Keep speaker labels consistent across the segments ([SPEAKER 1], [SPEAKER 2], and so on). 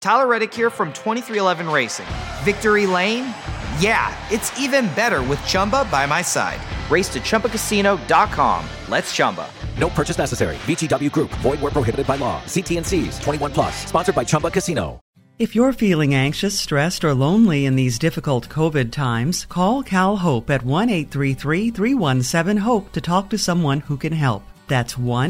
[SPEAKER 1] Tyler Reddick here from 2311 Racing. Victory Lane? Yeah, it's even better with Chumba by my side. Race to ChumbaCasino.com. Let's Chumba.
[SPEAKER 2] No purchase necessary. VGW Group. Void where prohibited by law. See T&Cs. 21 plus. Sponsored by Chumba Casino.
[SPEAKER 3] If you're feeling anxious, stressed, or lonely in these difficult COVID times, call Cal Hope at 1-833-317-HOPE to talk to someone who can help. That's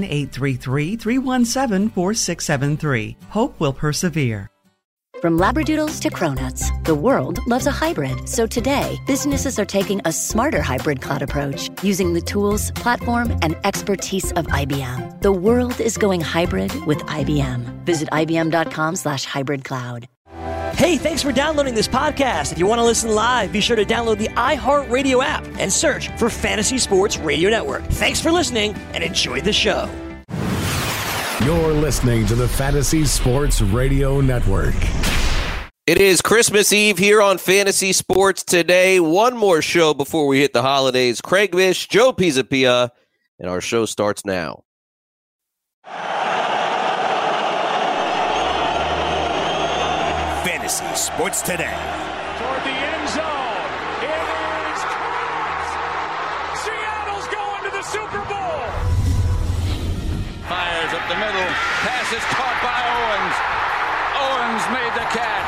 [SPEAKER 3] 1-833-317-4673. Hope will persevere.
[SPEAKER 4] From Labradoodles to Cronuts, the world loves a hybrid. So today, businesses are taking a smarter hybrid cloud approach using the tools, platform, and expertise of IBM. The world is going hybrid with IBM. Visit IBM.com/hybrid cloud.
[SPEAKER 5] Hey, thanks for downloading this podcast. If you want to listen live, be sure to download the iHeartRadio app and search for Fantasy Sports Radio Network. Thanks for listening and enjoy the show.
[SPEAKER 6] You're listening to the Fantasy Sports Radio Network.
[SPEAKER 7] It is Christmas Eve here on Fantasy Sports Today. One more show before we hit the holidays. Craig Mish, Joe Pisapia, and our show starts now.
[SPEAKER 8] Fantasy Sports Today.
[SPEAKER 9] Toward the end zone. It is caught! Seattle's going to the Super Bowl. Fires up the middle. Pass is caught by Owens. Owens made the catch.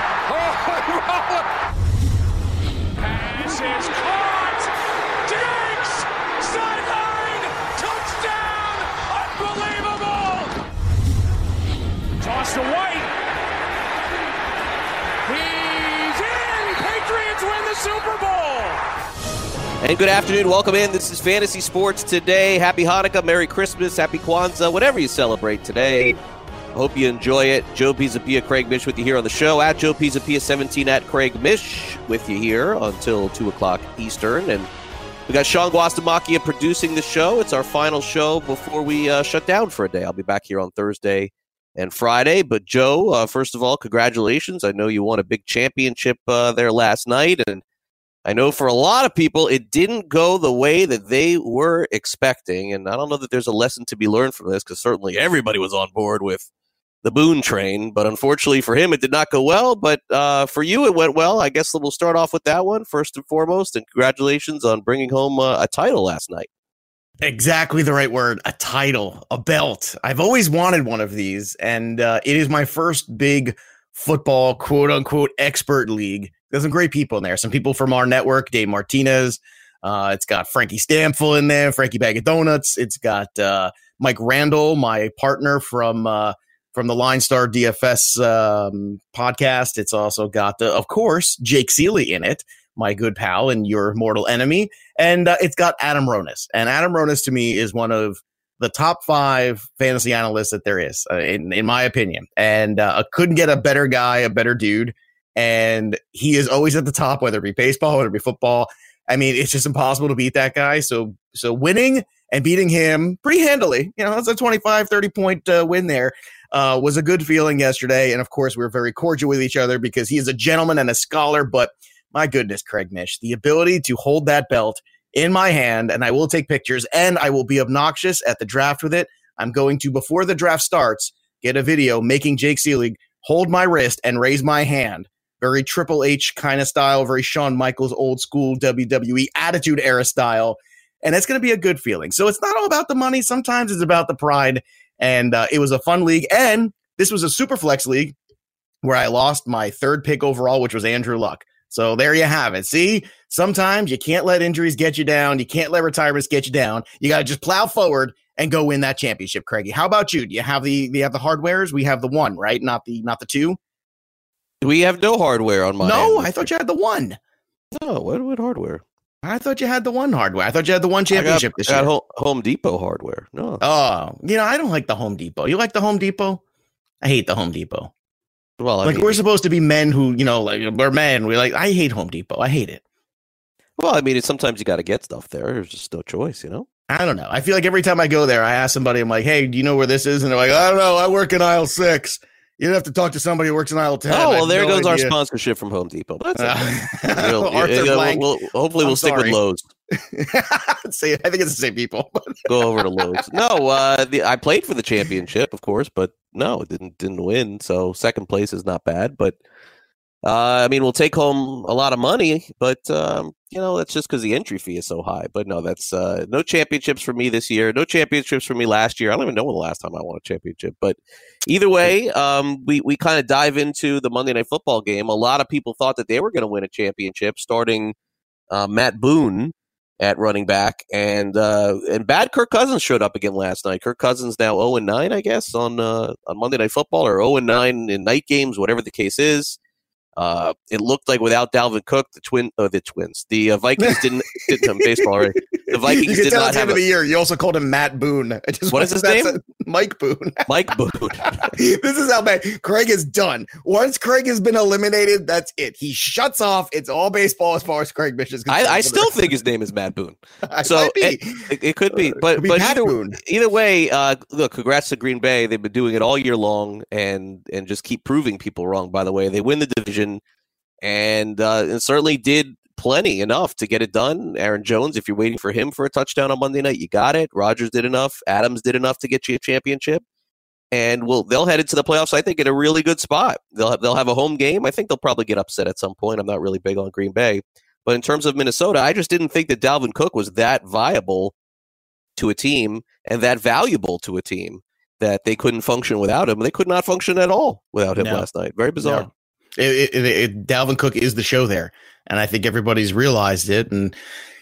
[SPEAKER 9] Pass is caught. Diggs! Sideline! Touchdown! Unbelievable! Toss to White. He's in! Patriots win the Super Bowl!
[SPEAKER 7] And good afternoon. Welcome in. This is Fantasy Sports Today. Happy Hanukkah, Merry Christmas, Happy Kwanzaa, whatever you celebrate today. I hope you enjoy it. Joe Pisapia, Craig Mish with you here on the show. At Joe Pisapia 17 at Craig Mish with you here until 2 o'clock Eastern. And we got Sean Guastamacchia producing the show. It's our final show before we shut down for a day. I'll be back here on Thursday and Friday. But Joe, first of all, congratulations. I know you won a big championship there last night. And I know for a lot of people, it didn't go the way that they were expecting. And I don't know that there's a lesson to be learned from this because certainly everybody was on board with the Boone train. But unfortunately for him, it did not go well. But for you, it went well. I guess we'll start off with that one first and foremost. And congratulations on bringing home a title last night.
[SPEAKER 10] Exactly the right word. A title, a belt. I've always wanted one of these. And it is my first big football, quote unquote, expert league. There's some great people in there. Some people from our network, Dave Martinez. It's got Frankie Stamfel in there, Frankie Bag of Donuts. It's got Mike Randall, my partner from the Line Star DFS podcast. It's also got, of course, Jake Seeley in it, my good pal and your mortal enemy. And it's got Adam Ronis. And Adam Ronis, to me, is one of the top 5 fantasy analysts that there is, in my opinion. And I couldn't get a better guy, a better dude. And he is always at the top, whether it be baseball, whether it be football. I mean, it's just impossible to beat that guy. So winning and beating him pretty handily, that's a 25, 30-point win there, was a good feeling yesterday. And, of course, we were very cordial with each other because he is a gentleman and a scholar. But, my goodness, Craig Mish, the ability to hold that belt in my hand, and I will take pictures, and I will be obnoxious at the draft with it. I'm going to, before the draft starts, get a video making Jake Seeley hold my wrist and raise my hand. Very Triple H kind of style, very Shawn Michaels old school WWE Attitude Era style. And it's going to be a good feeling. So it's not all about the money. Sometimes it's about the pride. And it was a fun league. And this was a super flex league where I lost my 3rd pick overall, which was Andrew Luck. So there you have it. See, sometimes you can't let injuries get you down. You can't let retirements get you down. You got to just plow forward and go win that championship, Craigie. How about you? Do you have the hardwares? We have the 1, right? Not the 2.
[SPEAKER 7] We have no hardware on my
[SPEAKER 10] No,
[SPEAKER 7] end.
[SPEAKER 10] I thought you had the 1.
[SPEAKER 7] No, what hardware?
[SPEAKER 10] I thought you had the 1 hardware. I thought you had the 1 championship this year.
[SPEAKER 7] I got Home Depot hardware. No.
[SPEAKER 10] Oh, I don't like the Home Depot. You like the Home Depot? I hate the Home Depot.
[SPEAKER 7] Well,
[SPEAKER 10] we're supposed to be men who, we're men. I hate Home Depot. I hate it.
[SPEAKER 7] Well, I mean, sometimes you got to get stuff there. There's just no choice,
[SPEAKER 10] I don't know. I feel like every time I go there, I ask somebody, I'm like, hey, do you know where this is? And they're like, I don't know. I work in aisle 6. You'd have to talk to somebody who works in aisle 10.
[SPEAKER 7] Oh, well, there goes our sponsorship from Home Depot. That's okay.
[SPEAKER 10] Arthur Blank.
[SPEAKER 7] Hopefully we'll stick with Lowe's.
[SPEAKER 10] I think it's the same people.
[SPEAKER 7] Go over to Lowe's. No, I played for the championship, of course, but no, it didn't win. So second place is not bad, but we'll take home a lot of money, but that's just because the entry fee is so high. But no, that's no championships for me this year. No championships for me last year. I don't even know when the last time I won a championship. But either way, we kind of dive into the Monday Night Football game. A lot of people thought that they were going to win a championship, starting Matt Boone at running back, and bad Kirk Cousins showed up again last night. Kirk Cousins now 0-9, I guess, on Monday Night Football, or 0-9 in night games, whatever the case is. It looked like without Dalvin Cook, the Vikings didn't baseball, right? The Vikings did not have
[SPEAKER 10] of the year. You also called him Matt Boone.
[SPEAKER 7] What is his name?
[SPEAKER 10] Mike Boone.
[SPEAKER 7] Mike Boone.
[SPEAKER 10] This is how bad Craig is done. Once Craig has been eliminated, that's it. He shuts off. It's all baseball as far as Craig Bish is concerned.
[SPEAKER 7] I still think his name is Matt Boone. So it could be, but either way, look, congrats to Green Bay. They've been doing it all year long, and just keep proving people wrong. By the way, they win the division, and certainly did plenty enough to get it done. Aaron Jones, if you're waiting for him for a touchdown on Monday night, you got it. Rodgers did enough. Adams did enough to get you a championship. And they'll head into the playoffs, I think, in a really good spot. They'll have a home game. I think they'll probably get upset at some point. I'm not really big on Green Bay. But in terms of Minnesota, I just didn't think that Dalvin Cook was that viable to a team and that valuable to a team that they couldn't function without him. They could not function at all without him last night. Very bizarre.
[SPEAKER 10] No. Dalvin Cook is the show there, and I think everybody's realized it. And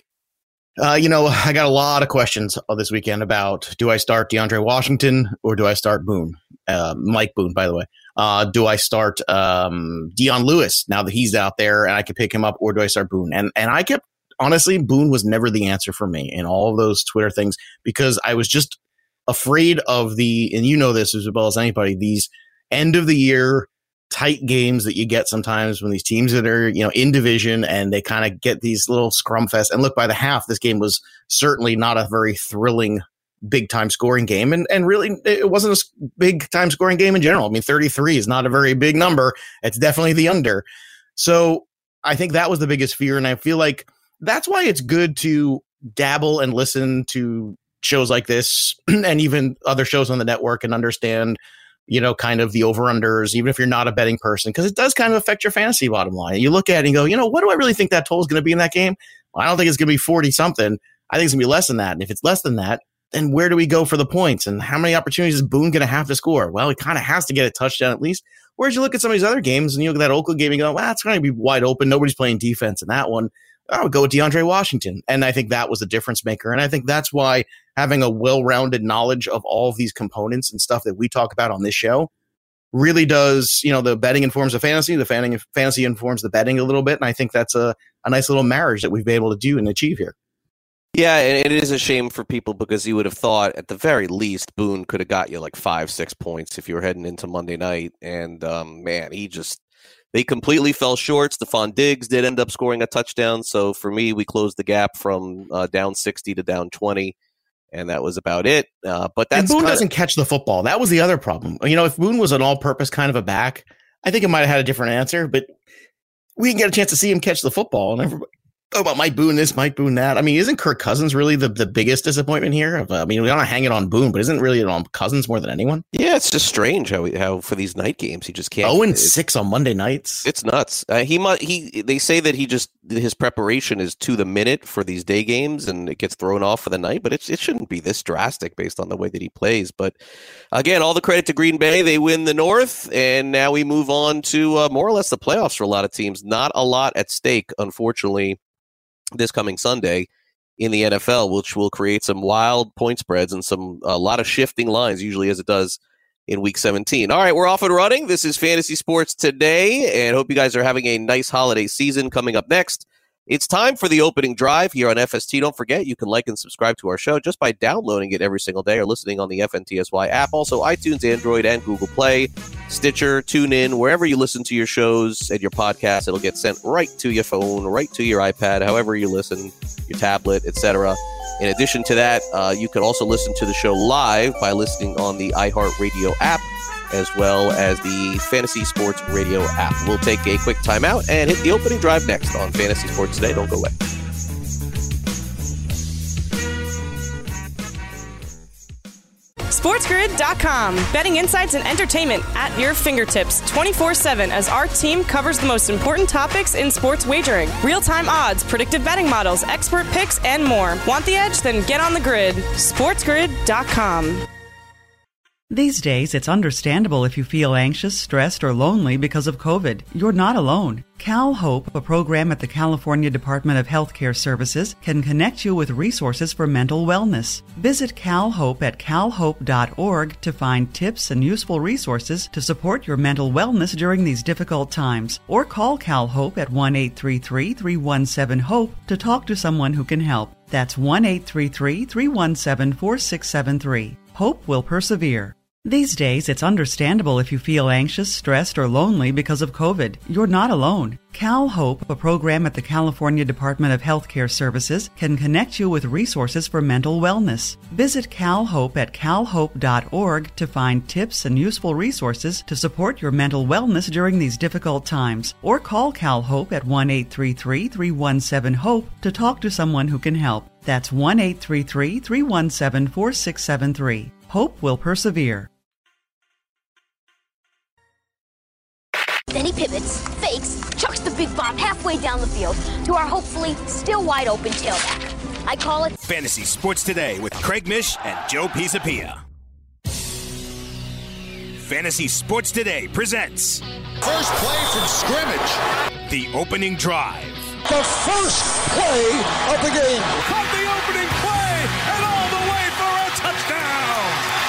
[SPEAKER 10] I got a lot of questions this weekend about, do I start DeAndre Washington or do I start Boone? Mike Boone, by the way. Do I start Dion Lewis now that he's out there and I can pick him up, or do I start Boone? And I kept, honestly, Boone was never the answer for me in all of those Twitter things, because I was just afraid of and you know this as well as anybody, these end of the year tight games that you get sometimes when these teams that are, in division, and they kind of get these little scrum fest. And look, by the half, this game was certainly not a very thrilling big time scoring game. And really, it wasn't a big time scoring game in general. 33 is not a very big number. It's definitely the under. So I think that was the biggest fear. And I feel like that's why it's good to dabble and listen to shows like this and even other shows on the network and understand, kind of the over-unders, even if you're not a betting person, because it does kind of affect your fantasy bottom line. And you look at it and go, what do I really think that total is going to be in that game? Well, I don't think it's going to be 40-something. I think it's going to be less than that. And if it's less than that, then where do we go for the points? And how many opportunities is Boone going to have to score? Well, he kind of has to get a touchdown at least. Whereas you look at some of these other games and you look at that Oakland game and go, well, it's going to be wide open. Nobody's playing defense in that one. I would go with DeAndre Washington. And I think that was the difference maker. And I think that's why having a well-rounded knowledge of all of these components and stuff that we talk about on this show really does, the betting informs the fantasy. The fantasy informs the betting a little bit. And I think that's a nice little marriage that we've been able to do and achieve here.
[SPEAKER 7] Yeah, and it is a shame for people because you would have thought at the very least Boone could have got you like 5-6 points if you were heading into Monday night. And they completely fell short. Stephon Diggs did end up scoring a touchdown. So for me, we closed the gap from down 60 to down 20. And that was about it. But
[SPEAKER 10] Boone doesn't catch the football. That was the other problem. If Boone was an all-purpose kind of a back, I think it might have had a different answer. But we didn't get a chance to see him catch the football. And everybody, about Mike Boone this, Mike Boone that. Isn't Kirk Cousins really the biggest disappointment here? We don't hang it on Boone, but isn't really on Cousins more than anyone?
[SPEAKER 7] Yeah, it's just strange how for these night games he just can't.
[SPEAKER 10] 0-6 on Monday nights.
[SPEAKER 7] It's nuts. They say that his preparation is to the minute for these day games, and it gets thrown off for the night. But it shouldn't be this drastic based on the way that he plays. But again, all the credit to Green Bay. They win the North, and now we move on to more or less the playoffs for a lot of teams. Not a lot at stake, unfortunately, this coming Sunday in the NFL, which will create some wild point spreads and a lot of shifting lines, usually as it does in Week 17. All right, we're off and running. This is Fantasy Sports Today, and hope you guys are having a nice holiday season. Coming up next, it's time for the opening drive here on FST. Don't forget, you can like and subscribe to our show just by downloading it every single day or listening on the FNTSY app. Also, iTunes, Android, and Google Play, Stitcher, TuneIn, wherever you listen to your shows and your podcasts, it'll get sent right to your phone, right to your iPad, however you listen, your tablet, etc. In addition to that, you can also listen to the show live by listening on the iHeartRadio app, as well as the Fantasy Sports Radio app. We'll take a quick timeout and hit the opening drive next on Fantasy Sports Today. Don't go away.
[SPEAKER 8] SportsGrid.com. Betting insights and entertainment at your fingertips 24/7 as our team covers the most important topics in sports wagering. Real-time odds, predictive betting models, expert picks, and more. Want the edge? Then get on the grid. SportsGrid.com.
[SPEAKER 3] These days, it's understandable if you feel anxious, stressed, or lonely because of COVID. You're not alone. Cal Hope, a program at the California Department of Healthcare Services, can connect you with resources for mental wellness. Visit Cal Hope at calhope.org to find tips and useful resources to support your mental wellness during these difficult times. Or call Cal Hope at 1-833-317-HOPE to talk to someone who can help. That's 1-833-317-4673. Hope will persevere. These days, it's understandable if you feel anxious, stressed, or lonely because of COVID. You're not alone. Cal Hope, a program at the California Department of Healthcare Services, can connect you with resources for mental wellness. Visit Cal Hope at calhope.org to find tips and useful resources to support your mental wellness during these difficult times. Or call Cal Hope at 1-833-317-HOPE to talk to someone who can help. That's 1-833-317-4673. Hope will persevere.
[SPEAKER 11] Then he pivots, fakes, chucks the big bomb halfway down the field to our hopefully still wide open tailback. I call it
[SPEAKER 12] Fantasy Sports Today with Craig Mish and Joe Pisapia. Fantasy Sports Today presents
[SPEAKER 13] first play from scrimmage,
[SPEAKER 12] the opening drive.
[SPEAKER 13] The first play of the game.
[SPEAKER 9] Caught the opening play and all the way for a touchdown.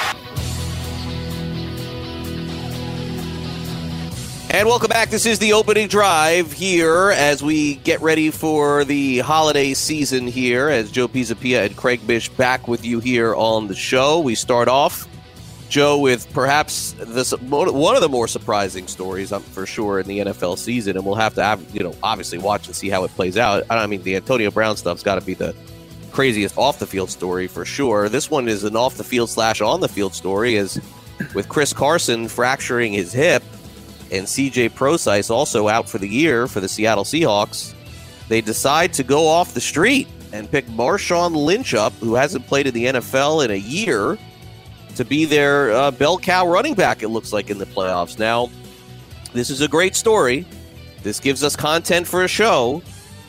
[SPEAKER 7] And welcome back. This is the opening drive here as we get ready for the holiday season here as Joe Pisapia and Craig Mish back with you here on the show. We start off, Joe, with perhaps one of the more surprising stories, for sure, in the NFL season, and we'll have to obviously watch and see how it plays out. I mean, the Antonio Brown stuff's got to be the craziest off-the-field story for sure. This one is an off-the-field / on-the-field story, as with Chris Carson fracturing his hip and C.J. Prosise also out for the year for the Seattle Seahawks. They decide to go off the street and pick Marshawn Lynch up, who hasn't played in the NFL in a year, to be their bell cow running back, it looks like, in the playoffs. Now, this is a great story. This gives us content for a show.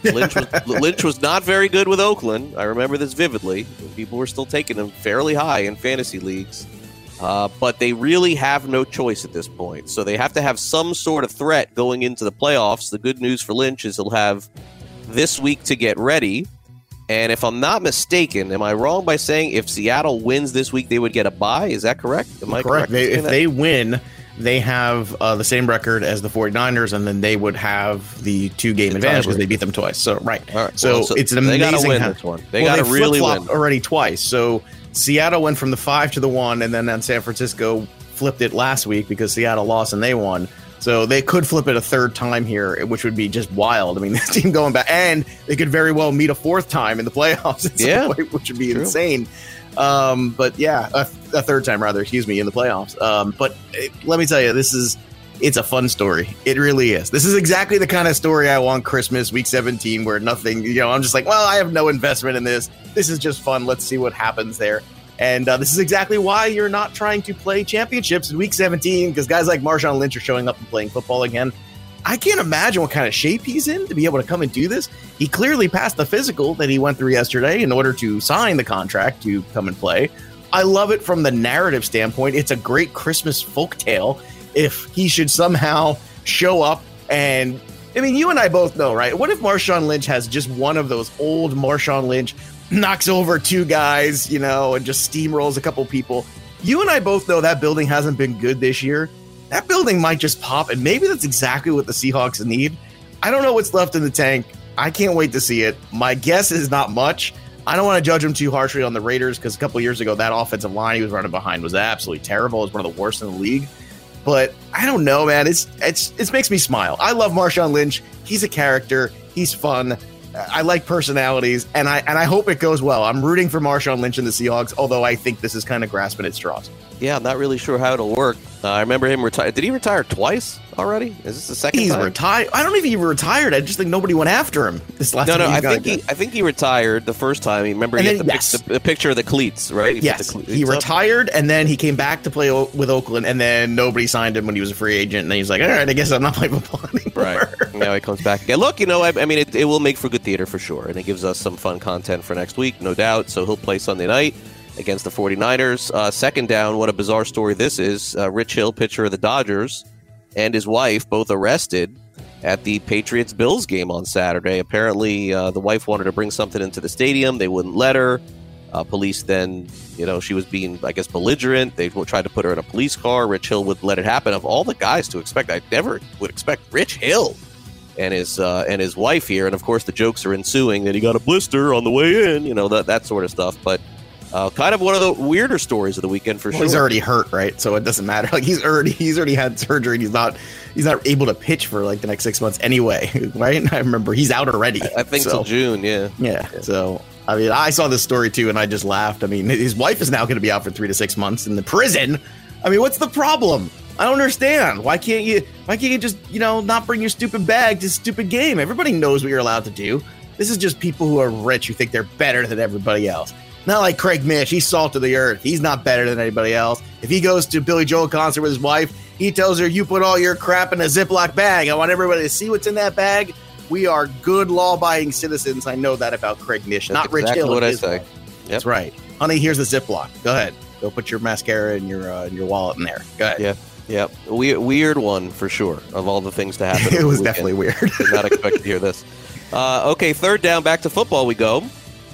[SPEAKER 7] Lynch was not very good with Oakland. I remember this vividly. People were still taking him fairly high in fantasy leagues. But they really have no choice at this point. So they have to have some sort of threat going into the playoffs. The good news for Lynch is he'll have this week to get ready. And if I'm not mistaken, am I wrong by saying if Seattle wins this week, they would get a bye? Is that correct? Am I correct?
[SPEAKER 10] If they win, they have the same record as the 49ers, and then they would have the 2-game advantage because they beat them twice. So, right.
[SPEAKER 7] All right.
[SPEAKER 10] So it's an amazing.
[SPEAKER 7] They got to win this one. They got to really win.
[SPEAKER 10] Already twice. So Seattle went from the 5 to the 1, and then San Francisco flipped it last week because Seattle lost and they won. So they could flip it a third time here, which would be just wild. I mean, this team going back, and they could very well meet a fourth time in the playoffs at some point, which would be insane. But yeah, a third time rather, excuse me, in the playoffs. But let me tell you, it's a fun story. It really is. This is exactly the kind of story I want Christmas, week 17, where nothing, I'm just like, well, I have no investment in this. This is just fun. Let's see what happens there. And this is exactly why you're not trying to play championships in week 17, because guys like Marshawn Lynch are showing up and playing football again. I can't imagine what kind of shape he's in to be able to come and do this. He clearly passed the physical that he went through yesterday in order to sign the contract to come and play. I love it from the narrative standpoint. It's a great Christmas folktale if he should somehow show up. And I mean, you and I both know, right? What if Marshawn Lynch has just one of those old Marshawn Lynch knocks over 2 guys, and just steamrolls a couple people? You and I both know that building hasn't been good this year. That building might just pop, and maybe that's exactly what the Seahawks need. I don't know what's left in the tank. I can't wait to see it. My guess is not much. I don't want to judge him too harshly on the Raiders because a couple years ago, that offensive line he was running behind was absolutely terrible. It was one of the worst in the league. But I don't know, man. It makes me smile. I love Marshawn Lynch. He's a character. He's fun. I like personalities, and I hope it goes well. I'm rooting for Marshawn Lynch and the Seahawks, although I think this is kind of grasping at straws.
[SPEAKER 7] Yeah, I'm not really sure how it'll work. I remember him retire. Did he retire twice already? Is this the second time?
[SPEAKER 10] He's retired. I don't even think he retired. I just think nobody went after him this last time.
[SPEAKER 7] No. I think he retired the first time. Remember, he had the picture of the cleats, right?
[SPEAKER 10] He retired, and then he came back to play with Oakland, and then nobody signed him when he was a free agent. And then he was like, all right, I guess I'm not playing football anymore.
[SPEAKER 7] Right. Now he comes back again. Look, I mean, it will make for good theater for sure, and it gives us some fun content for next week, no doubt. So he'll play Sunday night against the 49ers. Second down, what a bizarre story this is. Rich Hill, pitcher of the Dodgers, and his wife both arrested at the Patriots-Bills game on Saturday. Apparently, the wife wanted to bring something into the stadium. They wouldn't let her. Police then, she was being, I guess, belligerent. They tried to put her in a police car. Rich Hill would let it happen. Of all the guys to expect, I never would expect Rich Hill and his wife here. And, of course, the jokes are ensuing that he got a blister on the way in, that sort of stuff. But kind of one of the weirder stories of the weekend for sure.
[SPEAKER 10] He's already hurt, right? So it doesn't matter. Like he's already had surgery. And he's not able to pitch for like the next 6 months anyway, right? I remember he's out already.
[SPEAKER 7] I think till June. Yeah.
[SPEAKER 10] So I mean, I saw this story too, and I just laughed. I mean, his wife is now going to be out for 3 to 6 months in the prison. I mean, what's the problem? I don't understand. Why can't you just not bring your stupid bag to stupid game? Everybody knows what you're allowed to do. This is just people who are rich who think they're better than everybody else. Not like Craig Mish. He's salt of the earth. He's not better than anybody else. If he goes to Billy Joel concert with his wife, he tells her, you put all your crap in a Ziploc bag. I want everybody to see what's in that bag. We are good law-abiding citizens. I know that about Craig Mish, not Rich Hill.
[SPEAKER 7] What I say. Yep.
[SPEAKER 10] That's right. Honey, here's the Ziploc. Go ahead. Go put your mascara and your wallet in there. Go ahead.
[SPEAKER 7] Yeah. Weird one for sure of all the things to happen.
[SPEAKER 10] It was definitely weird.
[SPEAKER 7] Did not expect to hear this. Okay, third down, back to football we go.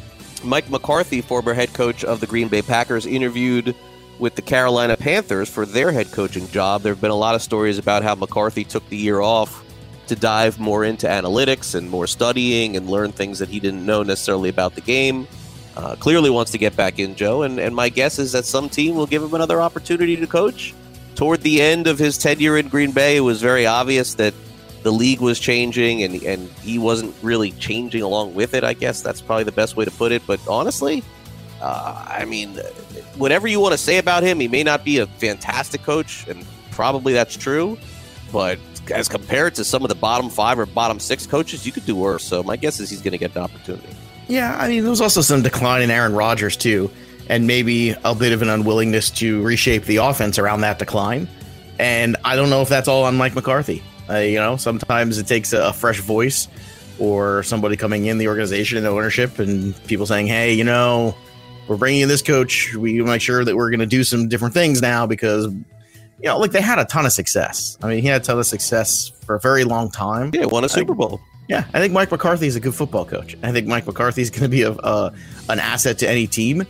[SPEAKER 7] Mike McCarthy, former head coach of the Green Bay Packers, interviewed with the Carolina Panthers for their head coaching job. There have been a lot of stories about how McCarthy took the year off to dive more into analytics and more studying and learn things that he didn't know necessarily about the game. Clearly wants to get back in, Joe, and my guess is that some team will give him another opportunity to coach. Toward the end of his tenure in Green Bay, it was very obvious that the league was changing and he wasn't really changing along with it. I guess that's probably the best way to put it. But honestly, I mean, whatever you want to say about him, he may not be a fantastic coach, and probably that's true. But as compared to some of the bottom 5 or bottom 6 coaches, you could do worse. So my guess is he's going to get an opportunity.
[SPEAKER 10] Yeah, I mean, there was also some decline in Aaron Rodgers, too, and maybe a bit of an unwillingness to reshape the offense around that decline. And I don't know if that's all on Mike McCarthy. Sometimes it takes a fresh voice or somebody coming in the organization and ownership and people saying, hey, we're bringing in this coach. We make sure that we're going to do some different things now because, they had a ton of success. I mean, he had a ton of success for a very long time.
[SPEAKER 7] Yeah, won a Super Bowl.
[SPEAKER 10] Yeah, I think Mike McCarthy is a good football coach. I think Mike McCarthy is going to be an asset to any team.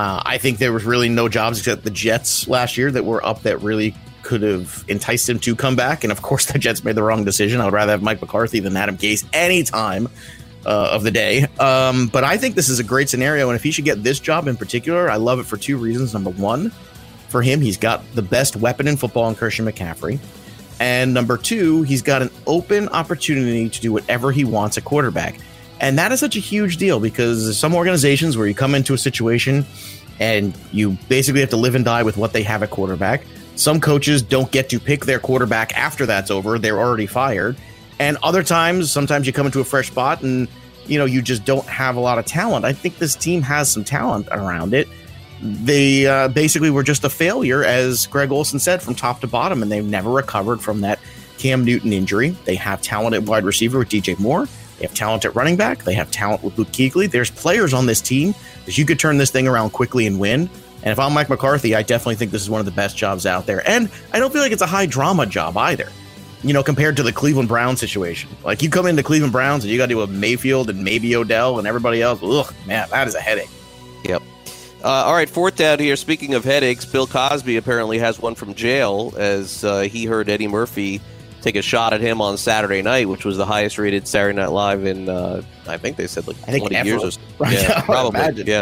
[SPEAKER 10] I think there was really no jobs except the Jets last year that were up that really could have enticed him to come back. And of course, the Jets made the wrong decision. I would rather have Mike McCarthy than Adam Gase any time of the day. But I think this is a great scenario. And if he should get this job in particular, I love it for 2 reasons. Number one, for him, he's got the best weapon in football in Christian McCaffrey. And number 2, he's got an open opportunity to do whatever he wants at quarterback. And that is such a huge deal because some organizations where you come into a situation and you basically have to live and die with what they have at quarterback. Some coaches don't get to pick their quarterback after that's over. They're already fired. And sometimes you come into a fresh spot and, you just don't have a lot of talent. I think this team has some talent around it. They basically were just a failure, as Greg Olsen said, from top to bottom, and they've never recovered from that Cam Newton injury. They have talent at wide receiver with DJ Moore. They have talent at running back. They have talent with Luke Kuechly. There's players on this team that you could turn this thing around quickly and win. And if I'm Mike McCarthy, I definitely think this is one of the best jobs out there. And I don't feel like it's a high drama job either, compared to the Cleveland Browns situation. Like you come into Cleveland Browns and you got to do a Mayfield and maybe Odell and everybody else. Ugh, man, that is a headache.
[SPEAKER 7] Yep. All right, fourth down here. Speaking of headaches, Bill Cosby apparently has one from jail as he heard Eddie Murphy take a shot at him on Saturday night, which was the highest rated Saturday Night Live in, I think they said 20 years or so.
[SPEAKER 10] Right.
[SPEAKER 7] Yeah, probably. Yeah.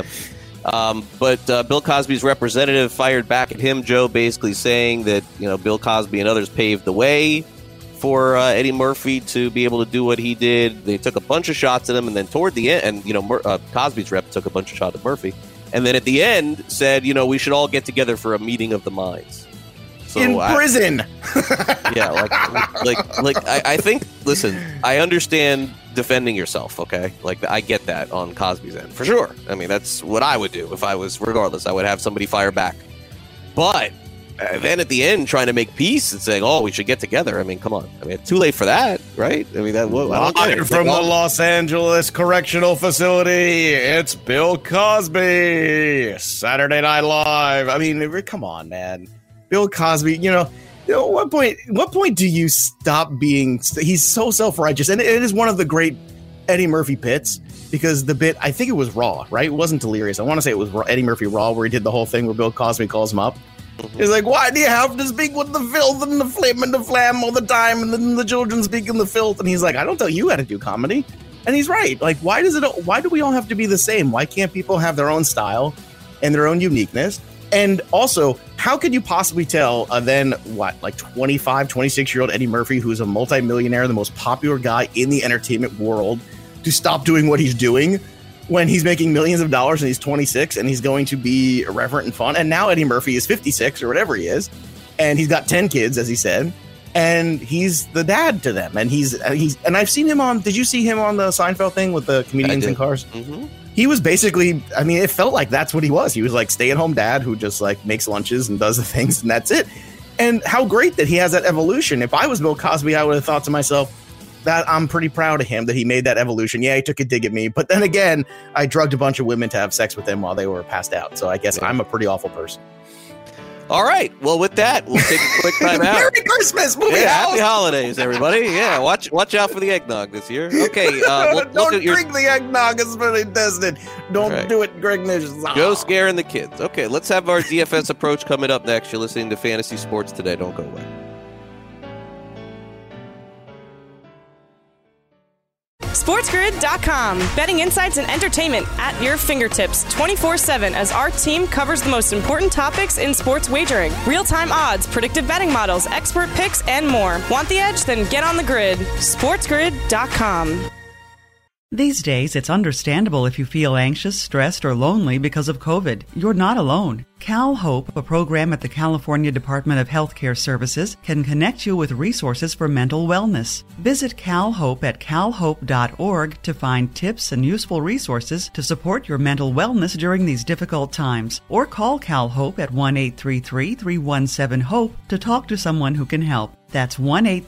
[SPEAKER 7] But Bill Cosby's representative fired back at him, Joe, basically saying that, Bill Cosby and others paved the way for Eddie Murphy to be able to do what he did. They took a bunch of shots at him, and then toward the end, and, Cosby's rep took a bunch of shots at Murphy. And then at the end said, we should all get together for a meeting of the minds. So
[SPEAKER 10] in prison.
[SPEAKER 7] Yeah, I think. Listen, I understand defending yourself. Okay, like I get that on Cosby's end for sure. I mean, that's what I would do if I was. Regardless, I would have somebody fire back. But then at the end, trying to make peace and saying, "Oh, we should get together." I mean, come on. I mean, it's too late for that, right? I mean, that.
[SPEAKER 10] Live from the Los Angeles Correctional Facility, it's Bill Cosby. Saturday Night Live. I mean, come on, man. Bill Cosby. At what point do you stop being? He's so self-righteous, and it is one of the great Eddie Murphy bits. Because the bit, I think it was Raw, right? It wasn't Delirious. I want to say it was Eddie Murphy Raw, where he did the whole thing where Bill Cosby calls him up. He's like, why do you have to speak with the filth and the flame and the flam all the time? And then the children speak in the filth. And he's like, I don't tell you how to do comedy. And he's right. Like, why do we all have to be the same? Why can't people have their own style and their own uniqueness? And also, how could you possibly tell then 25, 26-year-old Eddie Murphy, who's a multimillionaire, the most popular guy in the entertainment world, to stop doing what he's doing when he's making millions of dollars and he's 26 and he's going to be irreverent and fun? And now Eddie Murphy is 56 or whatever he is, and he's got 10 kids, as he said, and he's the dad to them. And he's and I've seen him on. Did you see him on the Seinfeld thing with the comedians in cars? Mm-hmm. He was basically, I mean, it felt like that's what he was. He was like stay-at-home dad who just like makes lunches and does the things, and that's it. And how great that he has that evolution. If I was Bill Cosby, I would have thought to myself, that I'm pretty proud of him that he made that evolution. Yeah, he took a dig at me, but then again, I drugged a bunch of women to have sex with him while they were passed out. So I guess I'm a pretty awful person.
[SPEAKER 7] All right. Well, with that, we'll take a quick time out.
[SPEAKER 10] Merry Christmas, movie house.
[SPEAKER 7] Happy holidays, everybody. Yeah, watch out for the eggnog this year. Okay.
[SPEAKER 10] Don't drink the eggnog; it's been tested. Don't do it, Greg Nish.
[SPEAKER 7] Joe scaring the kids. Okay, let's have our DFS approach coming up next. You're listening to Fantasy Sports Today. Don't go away.
[SPEAKER 8] SportsGrid.com. Betting insights and entertainment at your fingertips 24/7 as our team covers the most important topics in sports wagering. Real-time odds, predictive betting models, expert picks, and more. Want the edge? Then get on the grid. SportsGrid.com.
[SPEAKER 3] These days, it's understandable if you feel anxious, stressed, or lonely because of COVID. You're not alone. CalHOPE, a program at the California Department of Healthcare Services, can connect you with resources for mental wellness. Visit CalHOPE at calhope.org to find tips and useful resources to support your mental wellness during these difficult times. Or call CalHOPE at 1-833-317-HOPE to talk to someone who can help. That's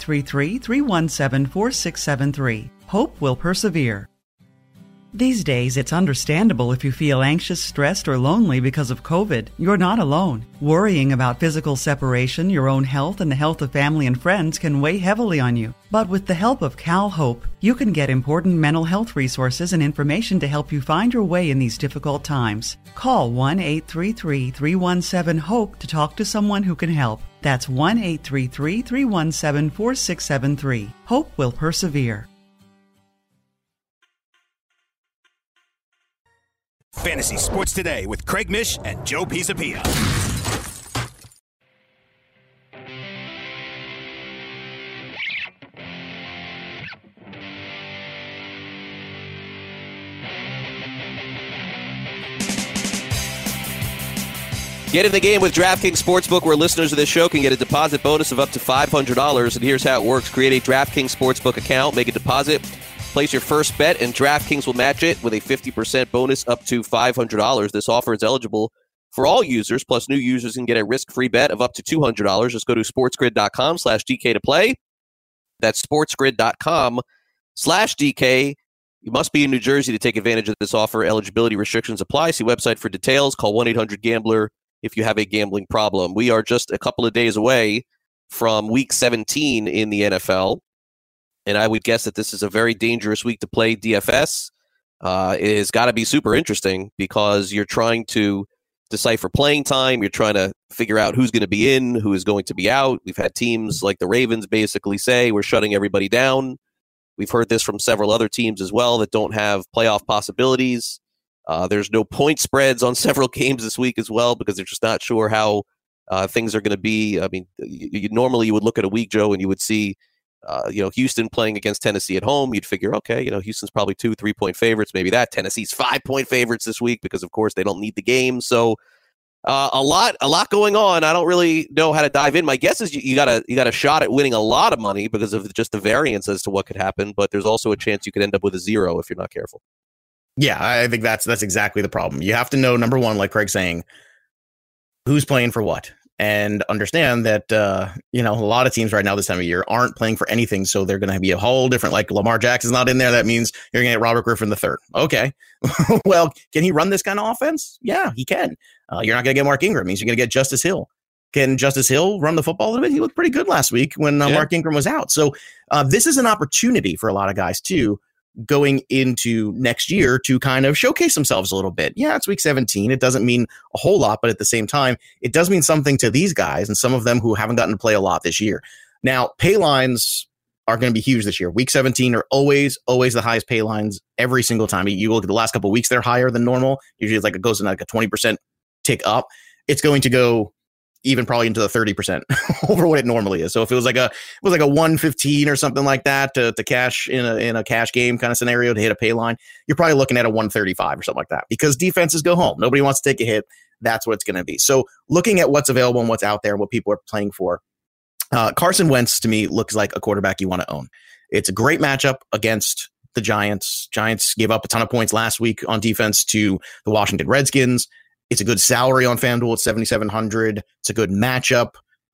[SPEAKER 3] 1-833-317-4673. Hope will persevere. These days, it's understandable if you feel anxious, stressed, or lonely because of COVID. You're not alone. Worrying about physical separation, your own health, and the health of family and friends can weigh heavily on you. But with the help of CalHOPE, you can get important mental health resources and information to help you find your way in these difficult times. Call 1-833-317-HOPE to talk to someone who can help. That's 1-833-317-4673. Hope will persevere.
[SPEAKER 12] Fantasy Sports Today with Craig Mish and Joe Pisapia.
[SPEAKER 7] Get in the game with DraftKings Sportsbook, where listeners of this show can get a deposit bonus of up to $500. And here's how it works. Create a DraftKings Sportsbook account, make a deposit, place your first bet, and DraftKings will match it with a 50% bonus up to $500. This offer is eligible for all users, plus new users can get a risk-free bet of up to $200. Just go to sportsgrid.com/DK to play. That's sportsgrid.com/DK. You must be in New Jersey to take advantage of this offer. Eligibility restrictions apply. See website for details. Call 1-800-GAMBLER if you have a gambling problem. We are just a couple of days away from Week 17 in the NFL. And I would guess that this is a very dangerous week to play DFS. It has got to be super interesting because you're trying to decipher playing time. You're trying to figure out who's going to be in, who is going to be out. We've had teams like the Ravens basically say we're shutting everybody down. We've heard this from several other teams as well that don't have playoff possibilities. There's no point spreads on several games this week as well because they're just not sure how things are going to be. I mean, normally you would look at a week, Joe, and you would see Houston playing against Tennessee at home. You'd figure, okay, Houston's probably 2-3 point favorites, maybe that. Tennessee's 5 point favorites this week because, of course, they don't need the game. So A lot going on. I don't really know how to dive in. My guess is you got a shot at winning a lot of money because of just the variance as to what could happen. But there's also a chance you could end up with a zero if you're not careful.
[SPEAKER 10] Yeah, I think that's exactly the problem. You have to know, number one, like Craig's saying, who's playing for what, and understand that a lot of teams right now this time of year aren't playing for anything, so they're going to be a whole different. Like Lamar Jackson's not in there. That means you're going to get Robert Griffin III. Okay, well, can he run this kind of offense? Yeah, he can. You're not going to get Mark Ingram. Means you're going to get Justice Hill. Can Justice Hill run the football a little bit? He looked pretty good last week when Mark Ingram was out. So this is an opportunity for a lot of guys too, going into next year to kind of showcase themselves a little bit. Yeah, it's week 17. It doesn't mean a whole lot, but at the same time, it does mean something to these guys and some of them who haven't gotten to play a lot this year. Now, pay lines are going to be huge this year. Week 17 are always the highest pay lines every single time. You look at the last couple of weeks, they're higher than normal. Usually it goes in like a 20% tick up. It's going to go even probably into the 30% over what it normally is. So if it was like a 115 or something like that to cash in a cash game kind of scenario to hit a pay line, you're probably looking at a 135 or something like that, because defenses go home. Nobody wants to take a hit. That's what it's going to be. So looking at what's available and what's out there, what people are playing for, Carson Wentz to me looks like a quarterback you want to own. It's a great matchup against the Giants. Giants gave up a ton of points last week on defense to the Washington Redskins. It's a good salary on FanDuel at $7,700. It's a good matchup.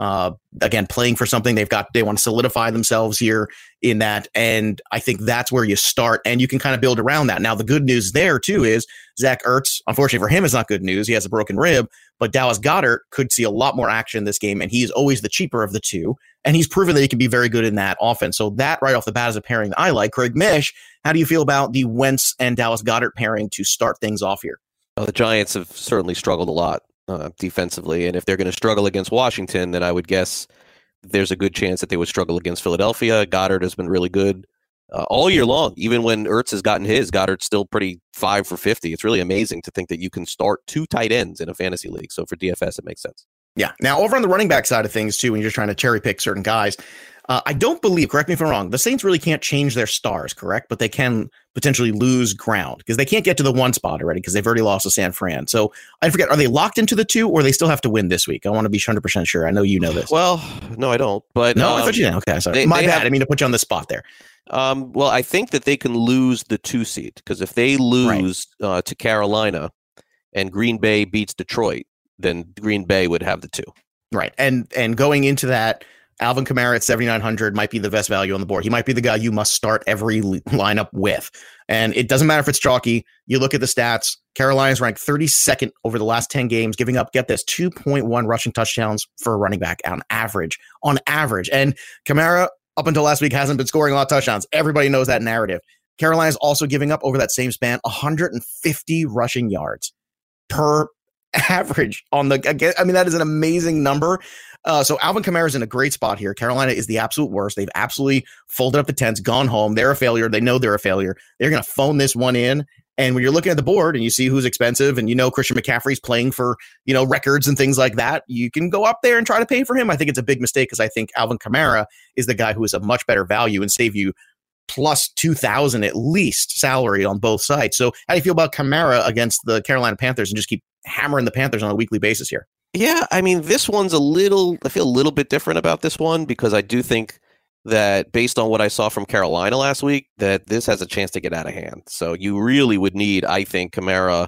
[SPEAKER 10] Again, playing for something they want to solidify themselves here in that. And I think that's where you start, and you can kind of build around that. Now, the good news there too is Zach Ertz, unfortunately for him, is not good news. He has a broken rib, but Dallas Goedert could see a lot more action in this game, and he's always the cheaper of the two. And he's proven that he can be very good in that offense. So that right off the bat is a pairing that I like. Craig Mish, how do you feel about the Wentz and Dallas Goedert pairing to start things off here?
[SPEAKER 7] Well, the Giants have certainly struggled a lot defensively, and if they're going to struggle against Washington, then I would guess there's a good chance that they would struggle against Philadelphia. Goddard has been really good all year long. Even when Ertz has gotten his, Goddard's still pretty 5 for 50. It's really amazing to think that you can start two tight ends in a fantasy league. So for DFS, it makes sense.
[SPEAKER 10] Yeah. Now, over on the running back side of things, too, when you're just trying to cherry pick certain guys, I don't believe, correct me if I'm wrong, the Saints really can't change their stars, correct? But they can potentially lose ground because they can't get to the one spot already because they've already lost to San Fran. So I forget, are they locked into the two or they still have to win this week? I want to be 100% sure. I know you know this.
[SPEAKER 7] Well, no, I don't. But
[SPEAKER 10] no, I thought you did. Okay, sorry. My bad. I mean to put you on the spot there.
[SPEAKER 7] Well, I think that they can lose the 2 seed because if they lose to Carolina and Green Bay beats Detroit, then Green Bay would have the 2.
[SPEAKER 10] Right. And going into that, Alvin Kamara at 7,900 might be the best value on the board. He might be the guy you must start every lineup with. And it doesn't matter if it's chalky. You look at the stats. Carolina's ranked 32nd over the last 10 games, giving up, get this, 2.1 rushing touchdowns for a running back on average. And Kamara, up until last week, hasn't been scoring a lot of touchdowns. Everybody knows that narrative. Carolina's also giving up over that same span 150 rushing yards per average on the, I mean, that is an amazing number. So Alvin Kamara is in a great spot here. Carolina is the absolute worst. They've absolutely folded up the tents, gone home. They're a failure. They know they're a failure. They're going to phone this one in. And when you're looking at the board and you see who's expensive and Christian McCaffrey's playing for, records and things like that, you can go up there and try to pay for him. I think it's a big mistake because I think Alvin Kamara is the guy who is a much better value and save you plus 2,000 at least salary on both sides. So how do you feel about Kamara against the Carolina Panthers and just keep hammering the Panthers on a weekly basis here?
[SPEAKER 7] Yeah, I mean, this one's I feel a little bit different about this one because I do think that based on what I saw from Carolina last week, that this has a chance to get out of hand. So you really would need, I think, Kamara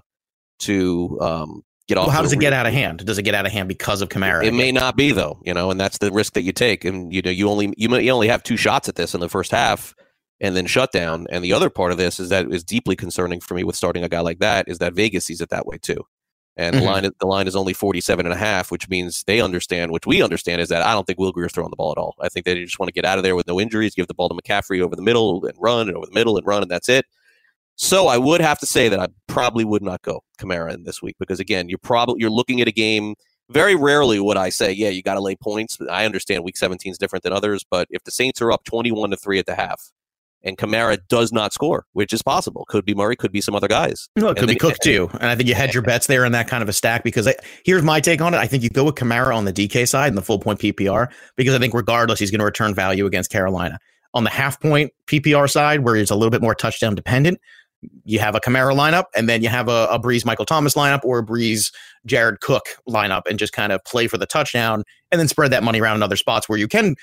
[SPEAKER 7] to get off.
[SPEAKER 10] Well, how does it get out of hand? Does it get out of hand because of Kamara?
[SPEAKER 7] It may not be though, and that's the risk that you take. And you only have 2 shots at this in the first half and then shut down. And the other part of this is that is deeply concerning for me with starting a guy like that is that Vegas sees it that way too. And the line is only 47.5, which means they understand, which we understand, is that I don't think Will Grier's throwing the ball at all. I think they just want to get out of there with no injuries, give the ball to McCaffrey over the middle and run, and over the middle and run, and that's it. So I would have to say that I probably would not go Kamara in this week because, again, you're looking at a game. Very rarely would I say, yeah, you got to lay points. I understand Week 17 is different than others, but if the Saints are up 21-3 at the half, and Kamara does not score, which is possible. Could be Murray, could be some other guys.
[SPEAKER 10] No, it could be Cook too. And I think you hedge your bets there in that kind of a stack because here's my take on it. I think you go with Kamara on the DK side and the full point PPR because I think regardless, he's going to return value against Carolina. On the half point PPR side, where it's a little bit more touchdown dependent, you have a Kamara lineup, and then you have a Breeze Michael Thomas lineup or a Breeze Jared Cook lineup, and just kind of play for the touchdown and then spread that money around in other spots where you can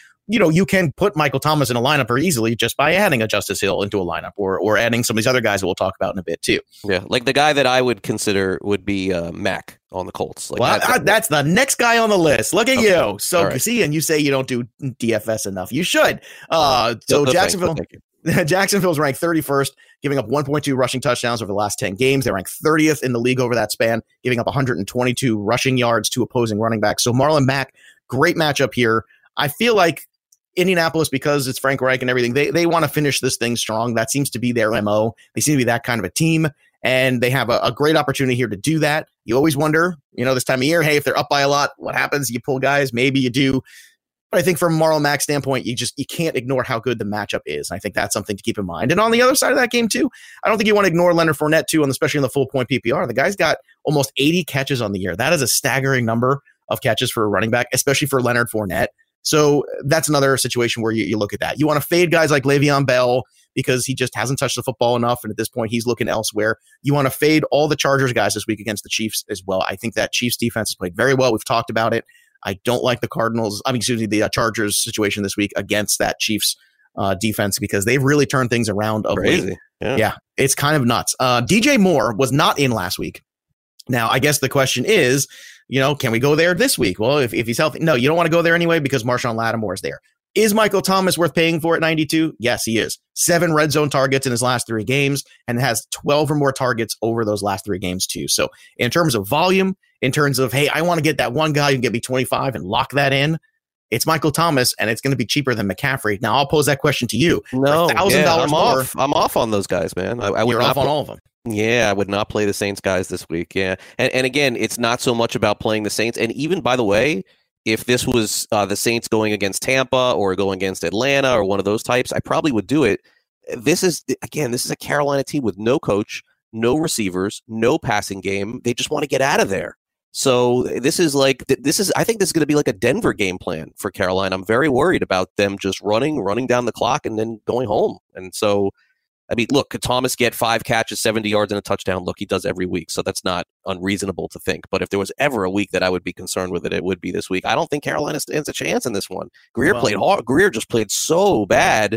[SPEAKER 10] put Michael Thomas in a lineup very easily just by adding a Justice Hill into a lineup or adding some of these other guys that we'll talk about in a bit too.
[SPEAKER 7] Yeah, like the guy that I would consider would be Mac on the Colts. Like
[SPEAKER 10] that's the next guy on the list. Look at you. So right. See, and you say you don't do DFS enough. You should. Jacksonville. Jacksonville's ranked 31st, giving up 1.2 rushing touchdowns over the last 10 games. They're ranked 30th in the league over that span, giving up 122 rushing yards to opposing running backs. So Marlon Mack, great matchup here. I feel like Indianapolis, because it's Frank Reich and everything, they want to finish this thing strong. That seems to be their MO. They seem to be that kind of a team, and they have a great opportunity here to do that. You always wonder, this time of year, hey, if they're up by a lot, what happens? You pull guys, maybe you do. But I think from Marlon Mack's standpoint, you can't ignore how good the matchup is. And I think that's something to keep in mind. And on the other side of that game, too, I don't think you want to ignore Leonard Fournette, too, especially in the full point PPR. The guy's got almost 80 catches on the year. That is a staggering number of catches for a running back, especially for Leonard Fournette. So that's another situation where you look at that. You want to fade guys like Le'Veon Bell because he just hasn't touched the football enough, and at this point, he's looking elsewhere. You want to fade all the Chargers guys this week against the Chiefs as well. I think that Chiefs defense has played very well. We've talked about it. I don't like the the Chargers situation this week against that Chiefs defense because they've really turned things around.
[SPEAKER 7] Crazy.
[SPEAKER 10] Yeah, it's kind of nuts. DJ Moore was not in last week. Now, I guess the question is, can we go there this week? Well, if he's healthy, no, you don't want to go there anyway because Marshawn Lattimore is there. Is Michael Thomas worth paying for at 92? Yes, he is. 7 red zone targets in his last 3 games and has 12 or more targets over those last 3 games too. So in terms of volume, in terms of, hey, I want to get that one guy who can get me 25 and lock that in, it's Michael Thomas, and it's going to be cheaper than McCaffrey. Now, I'll pose that question to you.
[SPEAKER 7] No,
[SPEAKER 10] $1,000 more.
[SPEAKER 7] I'm off on those guys, man.
[SPEAKER 10] You're off on all of them.
[SPEAKER 7] Yeah, I would not play the Saints guys this week. Yeah. And again, it's not so much about playing the Saints. And even, by the way, if this was the Saints going against Tampa or going against Atlanta or one of those types, I probably would do it. This is a Carolina team with no coach, no receivers, no passing game. They just want to get out of there. So I think this is going to be like a Denver game plan for Carolina. I'm very worried about them just running down the clock and then going home. And so, I mean, look, could Thomas get 5 catches, 70 yards, and a touchdown? Look, he does every week, so that's not unreasonable to think. But if there was ever a week that I would be concerned with it would be this week. I don't think Carolina stands a chance in this one. Greer played hard. Greer just played so bad,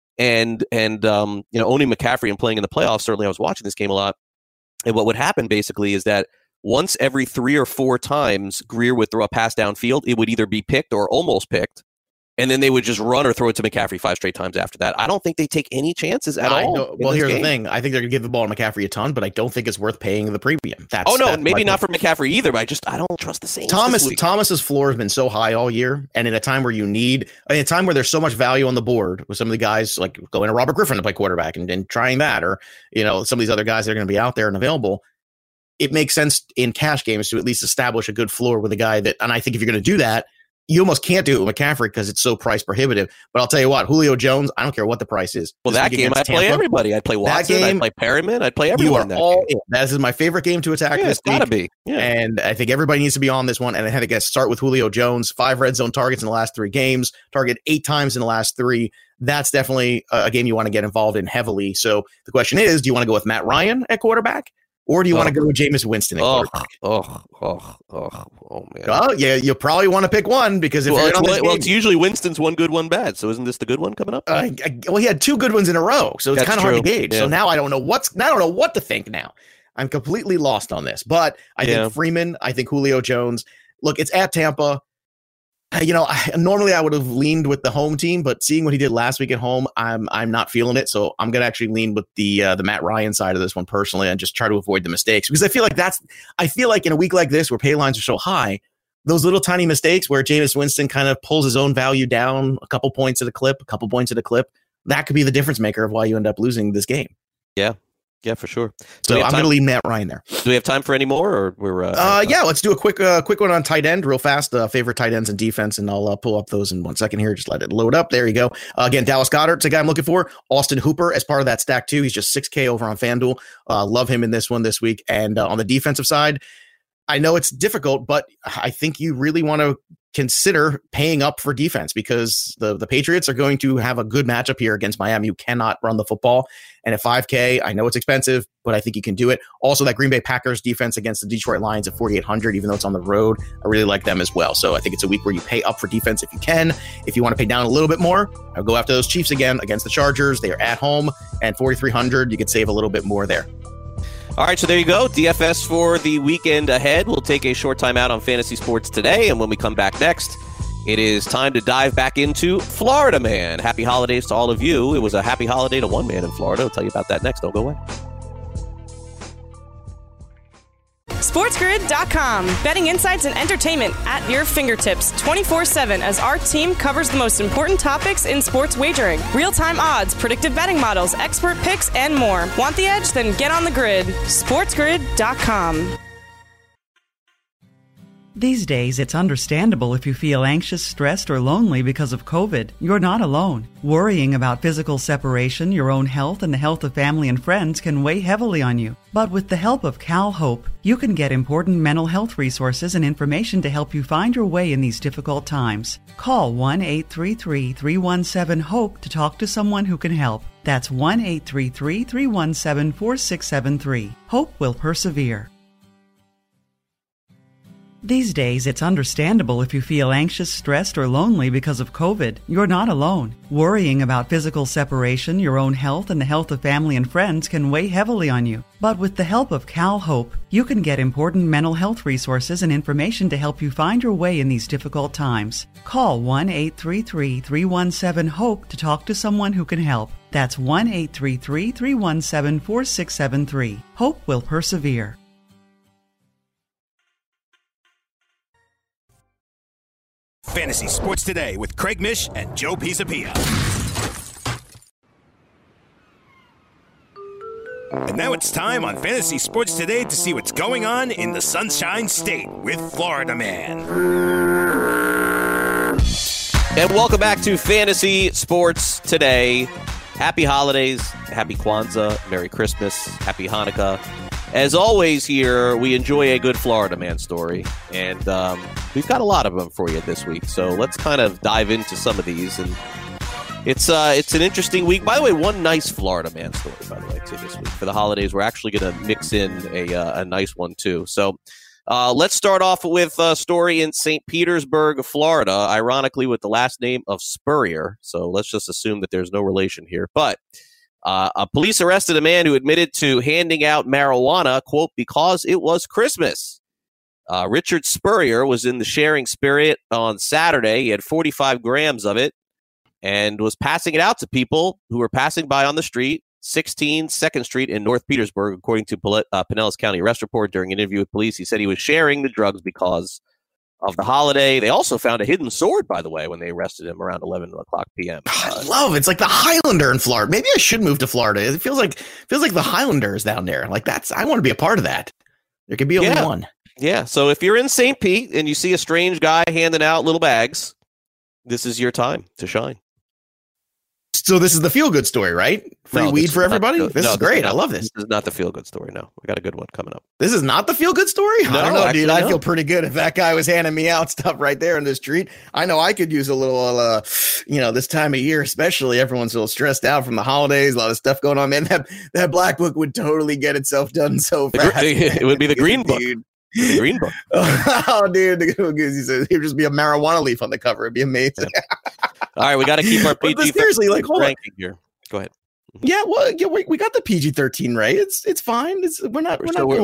[SPEAKER 7] and owning McCaffrey and playing in the playoffs. Certainly, I was watching this game a lot. And what would happen basically is that once every 3 or 4 times Greer would throw a pass downfield, it would either be picked or almost picked. And then they would just run or throw it to McCaffrey 5 straight times after that. I don't think they take any chances at all.
[SPEAKER 10] Well, here's the thing. I think they're going to give the ball to McCaffrey a ton, but I don't think it's worth paying the premium.
[SPEAKER 7] Maybe not for McCaffrey either, but I don't trust the Saints.
[SPEAKER 10] Thomas's floor has been so high all year, and in a time where there's so much value on the board with some of the guys like going to Robert Griffin to play quarterback and trying that, or some of these other guys that are going to be out there and available. It makes sense in cash games to at least establish a good floor with a guy that, and I think if you're going to do that, you almost can't do it with McCaffrey because it's so price prohibitive. But I'll tell you what, Julio Jones, I don't care what the price is.
[SPEAKER 7] Well, that game, I'd play everybody. I'd play Watson, I'd play Perriman, I'd play everyone.
[SPEAKER 10] This is my favorite game to attack this week.
[SPEAKER 7] It's got to be. Yeah.
[SPEAKER 10] And I think everybody needs to be on this one. And I had to start with Julio Jones, 5 red zone targets in the last 3 games, target 8 times in the last 3. That's definitely a game you want to get involved in heavily. So the question is, do you want to go with Matt Ryan at quarterback? Or do you want to go with Jameis Winston at quarterback?
[SPEAKER 7] Man.
[SPEAKER 10] Well, yeah, you probably want to pick one because if
[SPEAKER 7] it's usually Winston's one good, one bad. So isn't this the good one coming up?
[SPEAKER 10] Well, he had 2 good ones in a row, so it's kind of hard to gauge. Yeah. So now I don't know what to think now. I'm completely lost on this. But I think Freeman, I think Julio Jones. Look, it's at Tampa. Normally I would have leaned with the home team, but seeing what he did last week at home, I'm not feeling it. So I'm gonna actually lean with the Matt Ryan side of this one personally, and just try to avoid the mistakes because I feel like in a week like this where pay lines are so high, those little tiny mistakes where Jameis Winston kind of pulls his own value down a couple points at a clip, that could be the difference maker of why you end up losing this game.
[SPEAKER 7] Yeah, for sure.
[SPEAKER 10] So I'm going to leave Matt Ryan there.
[SPEAKER 7] Do we have time for any more, or we're?
[SPEAKER 10] Let's do a quick one on tight end, real fast. Favorite tight ends and defense, and I'll pull up those in 1 second here. Just let it load up. There you go. Again, Dallas Goedert's a guy I'm looking for. Austin Hooper as part of that stack too. He's just $6K over on FanDuel. Love him in this one this week. And on the defensive side, I know it's difficult, but I think you really want to consider paying up for defense because the Patriots are going to have a good matchup here against Miami, who cannot run the football. And at $5K, I know it's expensive, but I think you can do it. Also, that Green Bay Packers defense against the Detroit Lions at 4,800, even though it's on the road, I really like them as well. So I think it's a week where you pay up for defense if you can. If you want to pay down a little bit more, I'll go after those Chiefs again against the Chargers. They are at home, and 4,300, you could save a little bit more there.
[SPEAKER 7] All right, so there you go. DFS for the weekend ahead. We'll take a short time out on Fantasy Sports today, and when we come back next, it is time to dive back into Florida Man. Happy holidays to all of you. It was a happy holiday to one man in Florida. I'll tell you about that next. Don't go away.
[SPEAKER 8] SportsGrid.com. Betting insights and entertainment at your fingertips 24/7 as our team covers the most important topics in sports wagering. Real-time odds, predictive betting models, expert picks, and more. Want the edge? Then get on the grid. SportsGrid.com.
[SPEAKER 3] These days, it's understandable if you feel anxious, stressed, or lonely because of COVID. You're not alone. Worrying about physical separation, your own health, and the health of family and friends can weigh heavily on you. But with the help of CalHope, you can get important mental health resources and information to help you find your way in these difficult times. Call 1-833-317-HOPE to talk to someone who can help. That's 1-833-317-4673. Hope will persevere. These days, it's understandable if you feel anxious, stressed, or lonely because of COVID. You're not alone. Worrying about physical separation, your own health, and the health of family and friends can weigh heavily on you. But with the help of CalHope, you can get important mental health resources and information to help you find your way in these difficult times. Call 1-833-317-HOPE to talk to someone who can help. That's 1-833-317-4673. Hope will persevere.
[SPEAKER 12] Fantasy Sports Today with Craig Mish and Joe Pisapia. And now it's time on Fantasy Sports Today to see what's going on in the Sunshine State with Florida Man.
[SPEAKER 7] And welcome back to Fantasy Sports Today. Happy holidays, happy Kwanzaa, Merry Christmas, happy Hanukkah. As always here, we enjoy a good Florida Man story, and we've got a lot of them for you this week. So let's kind of dive into some of these. And it's an interesting week. By the way, one nice Florida Man story, by the way, too, this week. For the holidays, we're actually going to mix in a nice one, too. So let's start off with a story in St. Petersburg, Florida, ironically with the last name of Spurrier. So let's just assume that there's no relation here. But police arrested a man who admitted to handing out marijuana, quote, because it was Christmas. Richard Spurrier was in the sharing spirit on Saturday. He had 45 grams of it and was passing it out to people who were passing by on the street, 16 2nd Street in North Petersburg, according to Pinellas County Arrest Report. During an interview with police, he said he was sharing the drugs because of the holiday. They also found a hidden sword, by the way, when they arrested him around 11 o'clock p.m.
[SPEAKER 10] I love it's like the Highlander in Florida. Maybe I should move to Florida. It feels like the Highlanders down there. Like I want to be a part of that. There could be only one.
[SPEAKER 7] Yeah. So if you're in St. Pete and you see a strange guy handing out little bags, this is your time to shine.
[SPEAKER 10] So this is the feel-good story, right? Free weed for everybody? This is great. I love this.
[SPEAKER 7] This is not the feel-good story, no. We got a good one coming up.
[SPEAKER 10] This is not the feel-good story?
[SPEAKER 7] No,
[SPEAKER 10] I don't know,
[SPEAKER 7] actually,
[SPEAKER 10] dude.
[SPEAKER 7] no.
[SPEAKER 10] I feel pretty good if that guy was handing me out stuff right there in the street. I know I could use a little, this time of year, especially everyone's a little stressed out from the holidays, a lot of stuff going on. Man, that black book would totally get itself done so fast.
[SPEAKER 7] It would be the green book. The green book.
[SPEAKER 10] Oh, dude. He said he'd just be a marijuana leaf on the cover. It'd be amazing.
[SPEAKER 7] All right, we got to keep our PG
[SPEAKER 10] seriously, like, hold
[SPEAKER 7] ranking here. Go ahead.
[SPEAKER 10] Yeah, well, we got the PG-13 right. It's fine. We're on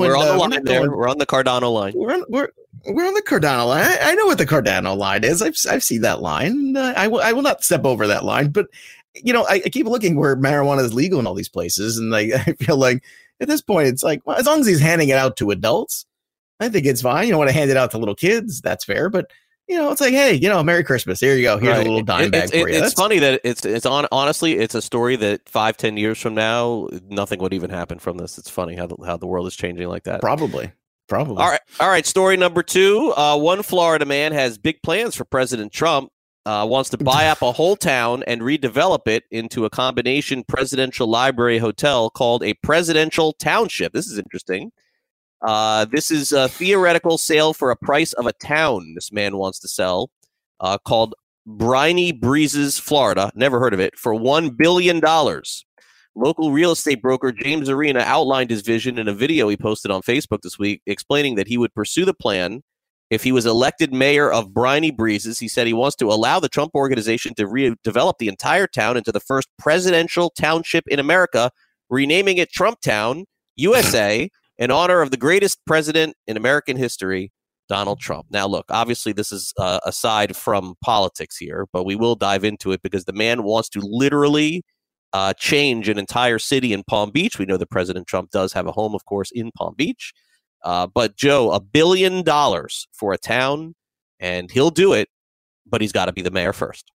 [SPEAKER 7] the Cardano line.
[SPEAKER 10] We're on the Cardano line. I know what the Cardano line is. I've seen that line. I will not step over that line. But I keep looking where marijuana is legal in all these places, and I feel like at this point it's like, well, as long as he's handing it out to adults, I think it's fine. You don't want to hand it out to little kids. That's fair, but. It's like, hey, Merry Christmas. Here you go. Here's a little dime bag for you.
[SPEAKER 7] It's funny that honestly, it's a story that 5-10 years from now, nothing would even happen from this. It's funny how the world is changing like that.
[SPEAKER 10] Probably.
[SPEAKER 7] All right. Story number 2. One Florida man has big plans for President Trump. Wants to buy up a whole town and redevelop it into a combination presidential library hotel called a presidential township. This is interesting. This is a theoretical sale for a price of a town this man wants to sell, called Briny Breezes, Florida. Never heard of it. For $1 billion. Local real estate broker James Arena outlined his vision in a video he posted on Facebook this week, explaining that he would pursue the plan if he was elected mayor of Briny Breezes. He said he wants to allow the Trump organization to redevelop the entire town into the first presidential township in America, renaming it Trump Town, USA, in honor of the greatest president in American history, Donald Trump. Now, look, obviously this is aside from politics here, but we will dive into it because the man wants to literally change an entire city in Palm Beach. We know that President Trump does have a home, of course, in Palm Beach. But Joe, $1 billion for a town, and he'll do it, but he's got to be the mayor first.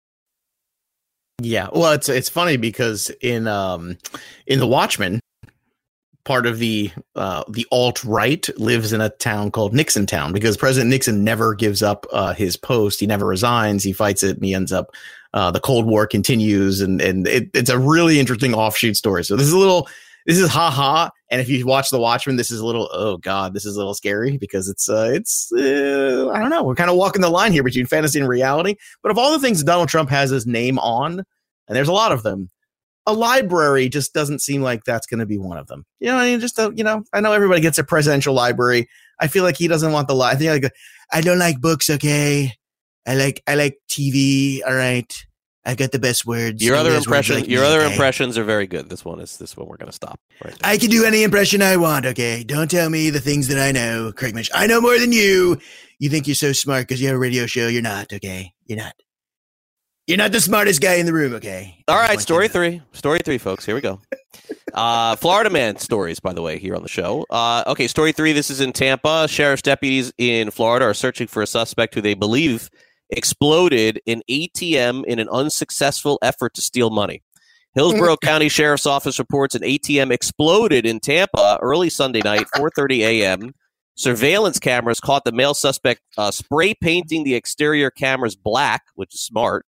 [SPEAKER 10] Yeah, well, it's funny because in The Watchmen, part of the alt-right lives in a town called Nixon Town because President Nixon never gives up his post. He never resigns. He fights it, and he ends up the Cold War continues, and it's a really interesting offshoot story. So this is ha-ha, and if you watch The Watchmen, this is a little, oh god, this is a little scary because it's I don't know, we're kind of walking the line here between fantasy and reality. But of all the things Donald Trump has his name on, and there's a lot of them, a library just doesn't seem like that's going to be one of them. You know, I mean, just I know everybody gets a presidential library. I feel like he doesn't want the library. I don't like books. Okay, I like TV. All right, I've got the best words.
[SPEAKER 7] Your other impressions are very good. This one we're going to stop right there.
[SPEAKER 10] I can do any impression I want. Okay, don't tell me the things that I know, Craig Mish. I know more than you. You think you're so smart because you have a radio show. You're not. Okay, you're not. You're not the smartest guy in the room, okay?
[SPEAKER 7] All right, story three, folks. Here we go. Florida man stories, by the way, here on the show. Okay, story 3, this is in Tampa. Sheriff's deputies in Florida are searching for a suspect who they believe exploded an ATM in an unsuccessful effort to steal money. Hillsborough County Sheriff's Office reports an ATM exploded in Tampa early Sunday night, 4:30 a.m. Surveillance cameras caught the male suspect spray painting the exterior cameras black, which is smart.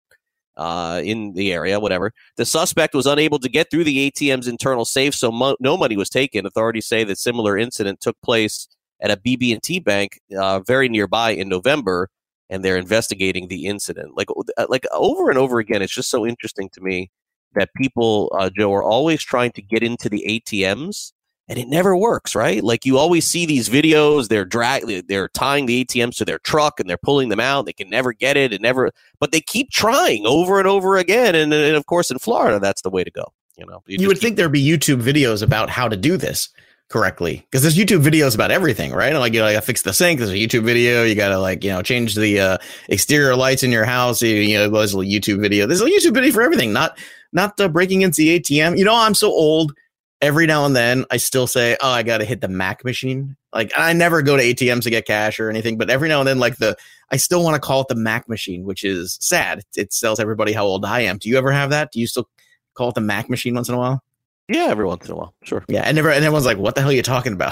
[SPEAKER 7] In the area, whatever. The suspect was unable to get through the ATM's internal safe, so no money was taken. Authorities say that similar incident took place at a BB&T bank very nearby in November, and they're investigating the incident. Like over and over again, it's just so interesting to me that people, Joe, are always trying to get into the ATMs, and it never works, right? Like you always see these videos, they're tying the ATMs to their truck and they're pulling them out. They can never get it but they keep trying over and over again. And of course, in Florida, that's the way to go. You
[SPEAKER 10] would think there'd be YouTube videos about how to do this correctly because there's YouTube videos about everything, right? Like you gotta fix the sink. There's a YouTube video. You gotta change the exterior lights in your house. There's a YouTube video. There's a YouTube video for everything. Not breaking into the ATM. I'm so old. Every now and then I still say, oh, I got to hit the Mac machine. Like I never go to ATMs to get cash or anything, but every now and then I still want to call it the Mac machine, which is sad. It tells everybody how old I am. Do you ever have that? Do you still call it the Mac machine once in a while?
[SPEAKER 7] Yeah, every once in a while. Sure.
[SPEAKER 10] Yeah. And everyone's like, what the hell are you talking about?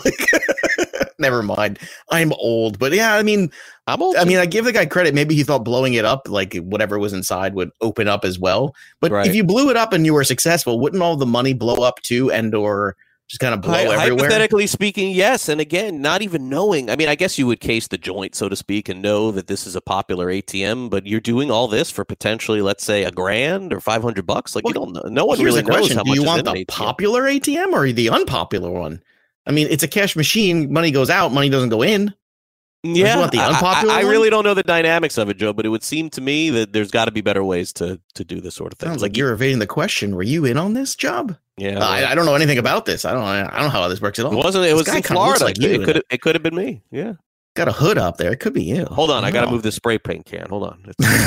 [SPEAKER 10] Never mind. I'm old, but yeah, I'm old. I give the guy credit. Maybe he thought blowing it up, like whatever was inside would open up as well. But if you blew it up and you were successful, wouldn't all the money blow up too or just kind of blow everywhere?
[SPEAKER 7] Hypothetically speaking, yes. And again, not even knowing. I guess you would case the joint, so to speak, and know that this is a popular ATM, but you're doing all this for potentially, let's say, $1,000 or $500. Like you don't know. No one really knows how much.
[SPEAKER 10] Do you want the popular ATM or the unpopular one? It's a cash machine. Money goes out. Money doesn't go in.
[SPEAKER 7] Yeah,
[SPEAKER 10] you want the unpopular
[SPEAKER 7] I really don't know the dynamics of it, Joe, but it would seem to me that there's got to be better ways to do this sort of thing.
[SPEAKER 10] Sounds like you're evading the question. Were you in on this job?
[SPEAKER 7] Yeah,
[SPEAKER 10] I don't know anything about this. I don't know how this works at all.
[SPEAKER 7] It was in Florida. Like it could have been me. Yeah.
[SPEAKER 10] Got a hood up there. It could be you.
[SPEAKER 7] Hold on. I got to move the spray paint can. Hold on.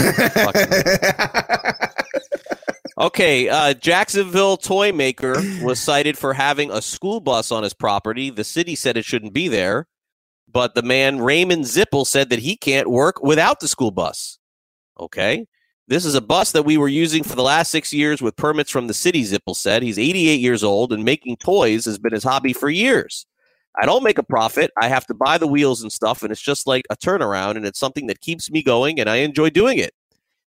[SPEAKER 7] Okay, Jacksonville toy maker was cited for having a school bus on his property. The city said it shouldn't be there, but the man Raymond Zippel said that he can't work without the school bus. Okay, this is a bus that we were using for the last 6 years with permits from the city, Zippel said. He's 88 years old, and making toys has been his hobby for years. I don't make a profit. I have to buy the wheels and stuff, and it's just like a turnaround, and it's something that keeps me going, and I enjoy doing it.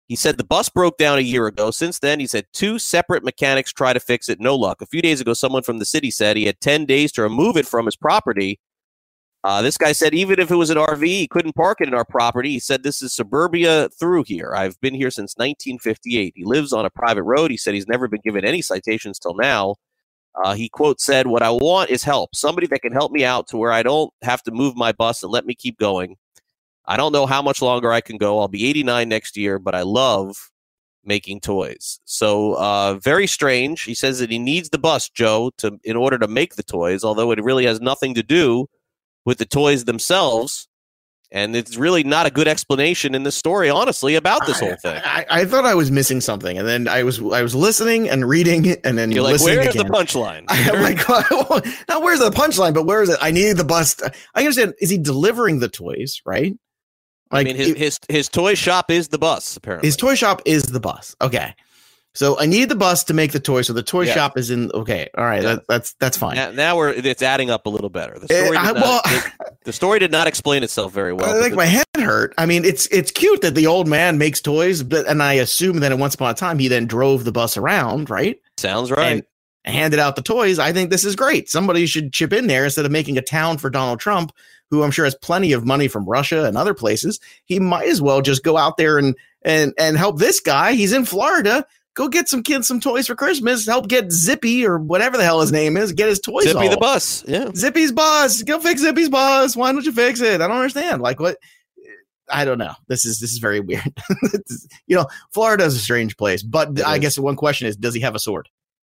[SPEAKER 7] He said the bus broke down a year ago. Since then, he said 2 separate mechanics try to fix it. No luck. A few days ago, someone from the city said he had 10 days to remove it from his property. This guy said even if it was an RV, he couldn't park it in our property. He said this is suburbia through here. I've been here since 1958. He lives on a private road. He said he's never been given any citations till now. He, quote, said, what I want is help. Somebody that can help me out to where I don't have to move my bus and let me keep going. I don't know how much longer I can go. I'll be 89 next year, but I love making toys. So very strange. He says that he needs the bus, Joe, in order to make the toys, although it really has nothing to do with the toys themselves. And it's really not a good explanation in the story, honestly, about this whole thing.
[SPEAKER 10] I thought I was missing something, and then I was listening and reading, and then
[SPEAKER 7] you're like, "Where's
[SPEAKER 10] again.
[SPEAKER 7] the punchline?"
[SPEAKER 10] I'm like, well, now where's the punchline? But where is it? I needed the bus. I understand. Is he delivering the toys? Right?
[SPEAKER 7] Like, I mean, his toy shop is the bus. Apparently,
[SPEAKER 10] his toy shop is the bus. Okay. So I need the bus to make the toy. So the toy shop is in. Okay, all right, that's fine.
[SPEAKER 7] Now it's adding up a little better. The story did not explain itself very well.
[SPEAKER 10] Like my head hurt. I mean, it's cute that the old man makes toys, and I assume that once upon a time he then drove the bus around, right?
[SPEAKER 7] Sounds right.
[SPEAKER 10] And handed out the toys. I think this is great. Somebody should chip in there instead of making a town for Donald Trump, who I'm sure has plenty of money from Russia and other places. He might as well just go out there and help this guy. He's in Florida. Go get some kids some toys for Christmas. Help get Zippy or whatever the hell his name is. Get his toys.
[SPEAKER 7] Zippy the bus. Yeah.
[SPEAKER 10] Zippy's bus. Go fix Zippy's bus. Why don't you fix it? I don't understand. Like what? I don't know. This is very weird. Florida is a strange place. But I guess the one question is, does he have a sword?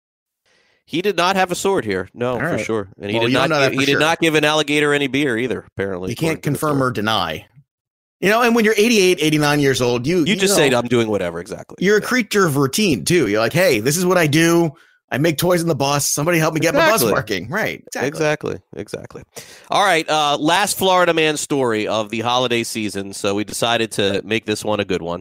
[SPEAKER 7] He did not have a sword here. No, for sure. And he did not give an alligator any beer either, apparently.
[SPEAKER 10] You can't confirm or deny. And when you're 88, 89 years old, you
[SPEAKER 7] just say, I'm doing whatever. Exactly.
[SPEAKER 10] You're a creature of routine, too. You're like, hey, this is what I do. I make toys in the bus. Somebody help me get my bus working. Right.
[SPEAKER 7] Exactly. All right. Last Florida man story of the holiday season. So we decided to make this one a good one.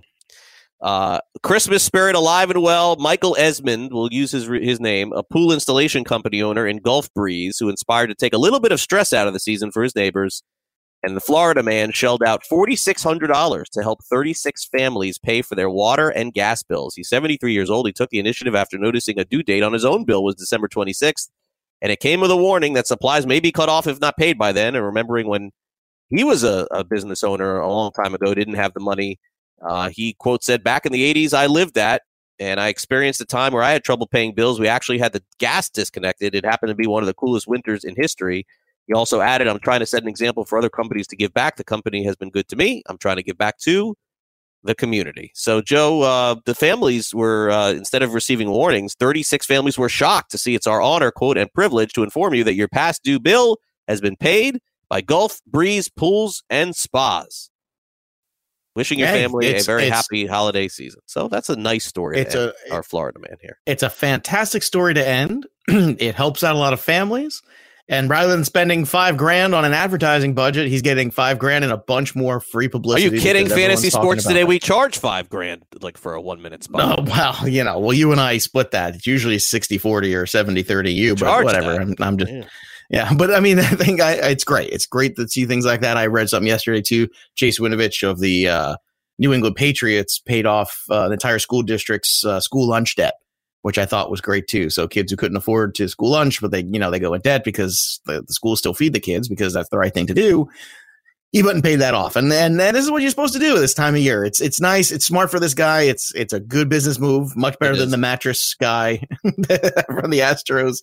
[SPEAKER 7] Christmas spirit alive and well. Michael Esmond, will use his name, a pool installation company owner in Gulf Breeze, who inspired to take a little bit of stress out of the season for his neighbors. And the Florida man shelled out $4,600 to help 36 families pay for their water and gas bills. He's 73 years old. He took the initiative after noticing a due date on his own bill was December 26th. And it came with a warning that supplies may be cut off if not paid by then. And remembering when he was a business owner a long time ago, didn't have the money. He, quote, said, back in the 80s, I lived that. And I experienced a time where I had trouble paying bills. We actually had the gas disconnected. It happened to be one of the coolest winters in history. He also added, I'm trying to set an example for other companies to give back. The company has been good to me. I'm trying to give back to the community. So, Joe, the families were, instead of receiving warnings, 36 families were shocked to see it's our honor, quote, and privilege to inform you that your past due bill has been paid by Gulf Breeze Pools and Spas. Wishing your family a very happy holiday season. So that's a nice story to end our Florida man here.
[SPEAKER 10] It's a fantastic story to end. It helps out a lot of families. And rather than spending $5,000 on an advertising budget, he's getting $5,000 and a bunch more free publicity.
[SPEAKER 7] Are you kidding? Fantasy Sports Today, we charge $5,000 like for a 1 minute spot.
[SPEAKER 10] No, well, you and I split that. It's usually 60-40 or 70-30 you, but whatever. I'm just but I mean, I think it's great. It's great to see things like that. I read something yesterday too. Chase Winovich of the New England Patriots paid off the entire school district's school lunch debt, which I thought was great too. So kids who couldn't afford to school lunch, but they go in debt because the schools still feed the kids because that's the right thing to do. He went and paid that off. And then this is what you're supposed to do this time of year. It's nice. It's smart for this guy. It's a good business move. Much better than the mattress guy from the Astros.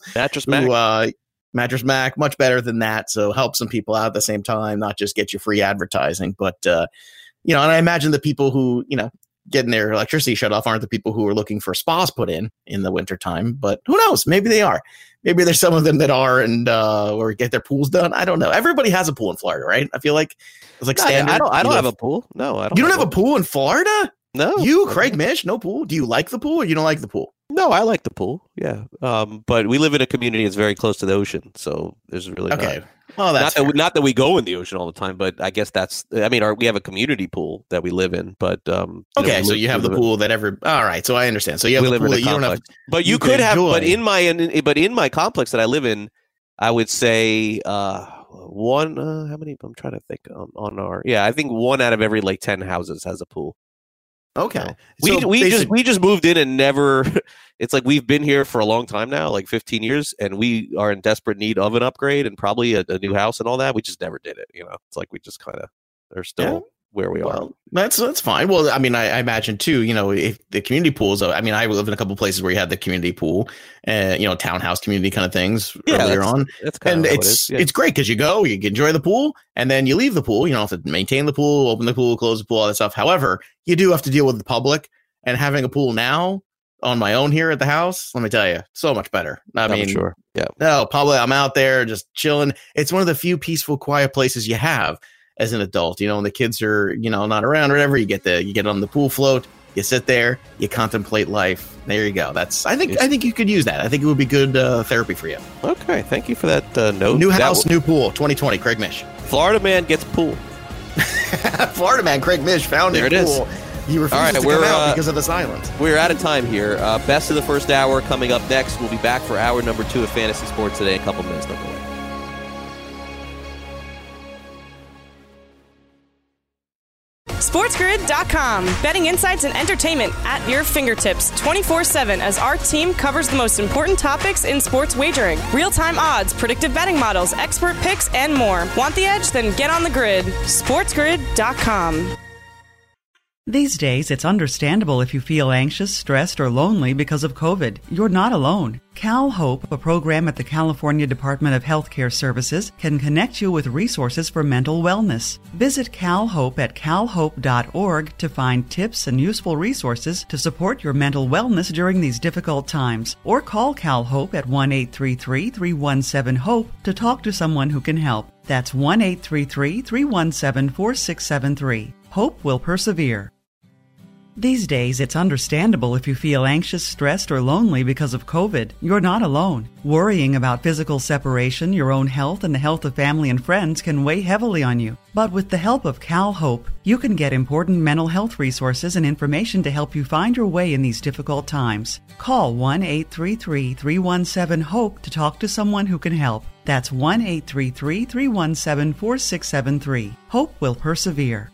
[SPEAKER 10] Mattress Mac, much better than that. So help some people out at the same time, not just get you free advertising. But, and I imagine the people who, getting their electricity shut off aren't the people who are looking for spas put in the wintertime. But who knows? Maybe they are. Maybe there's some of them that are or get their pools done. I don't know. Everybody has a pool in Florida, right? I feel like it's like standard.
[SPEAKER 7] I don't have a pool. No, I don't.
[SPEAKER 10] You don't have a pool in Florida?
[SPEAKER 7] No.
[SPEAKER 10] You, Craig Mish, no pool? Do you like the pool or you don't like the pool?
[SPEAKER 7] No, I like the pool. Yeah. But we live in a community that's very close to the ocean. So there's really
[SPEAKER 10] that's
[SPEAKER 7] not that we go in the ocean all the time, but I guess we have a community pool that we live in, but
[SPEAKER 10] so you have the pool that all right, so I understand. So you have the pool that you don't have,
[SPEAKER 7] but you could have, but in my complex that I live in, I would say one, how many, I'm trying to think I think 1 out of every 10 houses has a pool.
[SPEAKER 10] Okay.
[SPEAKER 7] We just moved in and never. It's like we've been here for a long time now, like 15 years, and we are in desperate need of an upgrade and probably a new house and all that. We just never did it. It's like we just kind of are still where we are.
[SPEAKER 10] That's fine. Well, I mean, I imagine too, if the community pools, I mean, I live in a couple of places where you had the community pool and, townhouse community kind of things earlier on. And it's great because you enjoy the pool and then you leave the pool. You don't have to maintain the pool, open the pool, close the pool, all that stuff. However, you do have to deal with the public, and having a pool now on my own here at the house, let me tell you, so much better. I mean,
[SPEAKER 7] sure. Yeah.
[SPEAKER 10] No, public, I'm out there just chilling. It's one of the few peaceful, quiet places you have as an adult, when the kids are, not around or whatever. You get on the pool float, you sit there, you contemplate life. There you go. I think you could use that. I think it would be good therapy for you.
[SPEAKER 7] Okay. Thank you for that note.
[SPEAKER 10] New house, new pool, 2020, Craig Mish.
[SPEAKER 7] Florida man gets pool.
[SPEAKER 10] Florida man, Craig Mish found
[SPEAKER 7] there
[SPEAKER 10] it pool. He refuses to come out because of the silence.
[SPEAKER 7] We're out of time here. Best of the first hour coming up next. We'll be back for hour number 2 of Fantasy Sports Today in a couple minutes. Don't go away.
[SPEAKER 8] SportsGrid.com. Betting insights and entertainment at your fingertips 24/7 as our team covers the most important topics in sports wagering. Real-time odds, predictive betting models, expert picks, and more. Want the edge? Then get on the grid. SportsGrid.com.
[SPEAKER 3] These days, it's understandable if you feel anxious, stressed, or lonely because of COVID. You're not alone. CalHOPE, a program at the California Department of Healthcare Services, can connect you with resources for mental wellness. Visit CalHOPE at calhope.org to find tips and useful resources to support your mental wellness during these difficult times. Or call CalHOPE at 1-833-317-HOPE to talk to someone who can help. That's 1-833-317-4673. Hope will persevere. These days, it's understandable if you feel anxious, stressed, or lonely because of COVID. You're not alone. Worrying about physical separation, your own health, and the health of family and friends can weigh heavily on you. But with the help of CalHOPE, you can get important mental health resources and information to help you find your way in these difficult times. Call 1-833-317-HOPE to talk to someone who can help. That's 1-833-317-4673. Hope will persevere.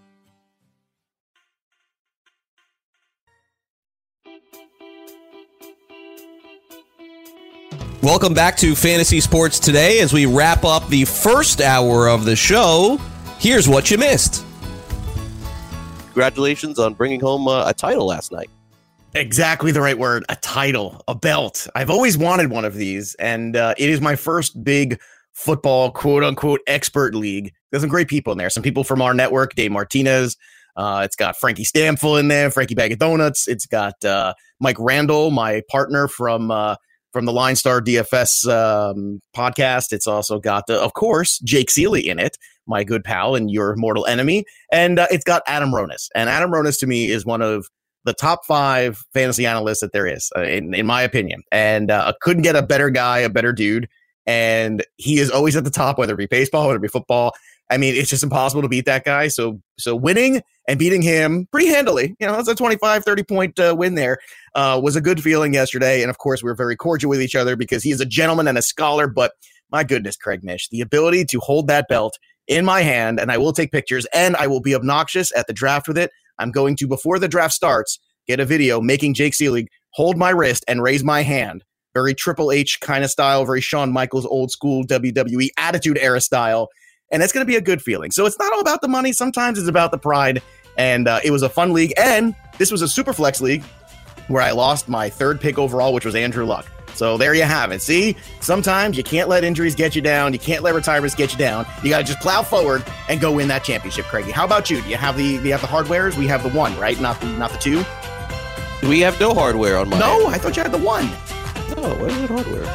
[SPEAKER 7] Welcome back to Fantasy Sports Today. As we wrap up the first hour of the show, here's what you missed. Congratulations on bringing home a title last night.
[SPEAKER 10] Exactly the right word. A title, a belt. I've always wanted one of these, and it is my first big football, quote-unquote, expert league. There's some great people in there. Some people from our network, Dave Martinez. It's got Frankie Stamfel in there, Frankie Bag of Donuts. It's got Mike Randall, my partner from the Line Star DFS podcast. It's also got, of course, Jake Seeley in it, my good pal and your mortal enemy. And it's got Adam Ronis. And Adam Ronis, to me, is one of the top 5 fantasy analysts that there is, in my opinion. And couldn't get a better guy, a better dude. And he is always at the top, whether it be baseball, whether it be football. I mean, it's just impossible to beat that guy. So winning and beating him pretty handily, it's a 25, 30-point win there, was a good feeling yesterday. And, of course, we were very cordial with each other because he is a gentleman and a scholar. But, my goodness, Craig Mish, the ability to hold that belt in my hand, and I will take pictures, and I will be obnoxious at the draft with it. I'm going to, before the draft starts, get a video making Jake Seelig hold my wrist and raise my hand. Very Triple H kind of style, very Shawn Michaels old school WWE Attitude Era style. And it's going to be a good feeling. So it's not all about the money. Sometimes it's about the pride. And it was a fun league. And this was a super flex league where I lost my 3rd pick overall, which was Andrew Luck. So there you have it. See, sometimes you can't let injuries get you down. You can't let retirements get you down. You got to just plow forward and go win that championship, Craigie. How about you? Do you have the hardwares? We have the 1, right? Not the 2?
[SPEAKER 7] We have no hardware on mine.
[SPEAKER 10] No, I thought you had the 1.
[SPEAKER 7] No, what is it hardware?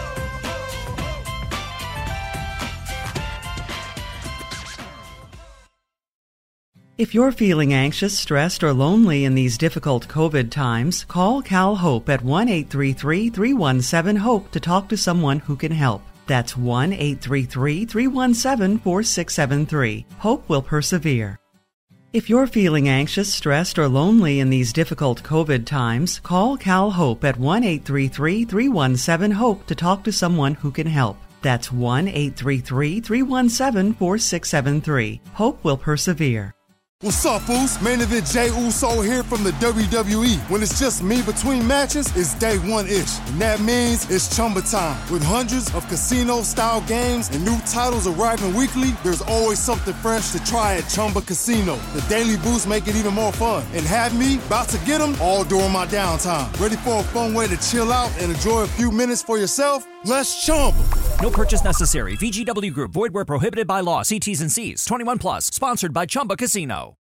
[SPEAKER 3] If you're feeling anxious, stressed, or lonely in these difficult COVID times, call CalHOPE at 1-833-317-HOPE to talk to someone who can help. That's 1-833-317-4673. Hope will persevere. If you're feeling anxious, stressed, or lonely in these difficult COVID times, call CalHOPE at 1-833-317-HOPE to talk to someone who can help. That's 1-833-317-4673. Hope will persevere.
[SPEAKER 14] What's up, Foos? Main event Jey Uso here from the WWE. When it's just me between matches, it's day one-ish. And that means it's Chumba time. With hundreds of casino-style games and new titles arriving weekly, there's always something fresh to try at Chumba Casino. The daily boosts make it even more fun. And have me about to get them all during my downtime. Ready for a fun way to chill out and enjoy a few minutes for yourself? Let's Chumba.
[SPEAKER 15] No purchase necessary. VGW Group. Void where prohibited by law. See T's and C's. 21 plus. Sponsored by Chumba Casino.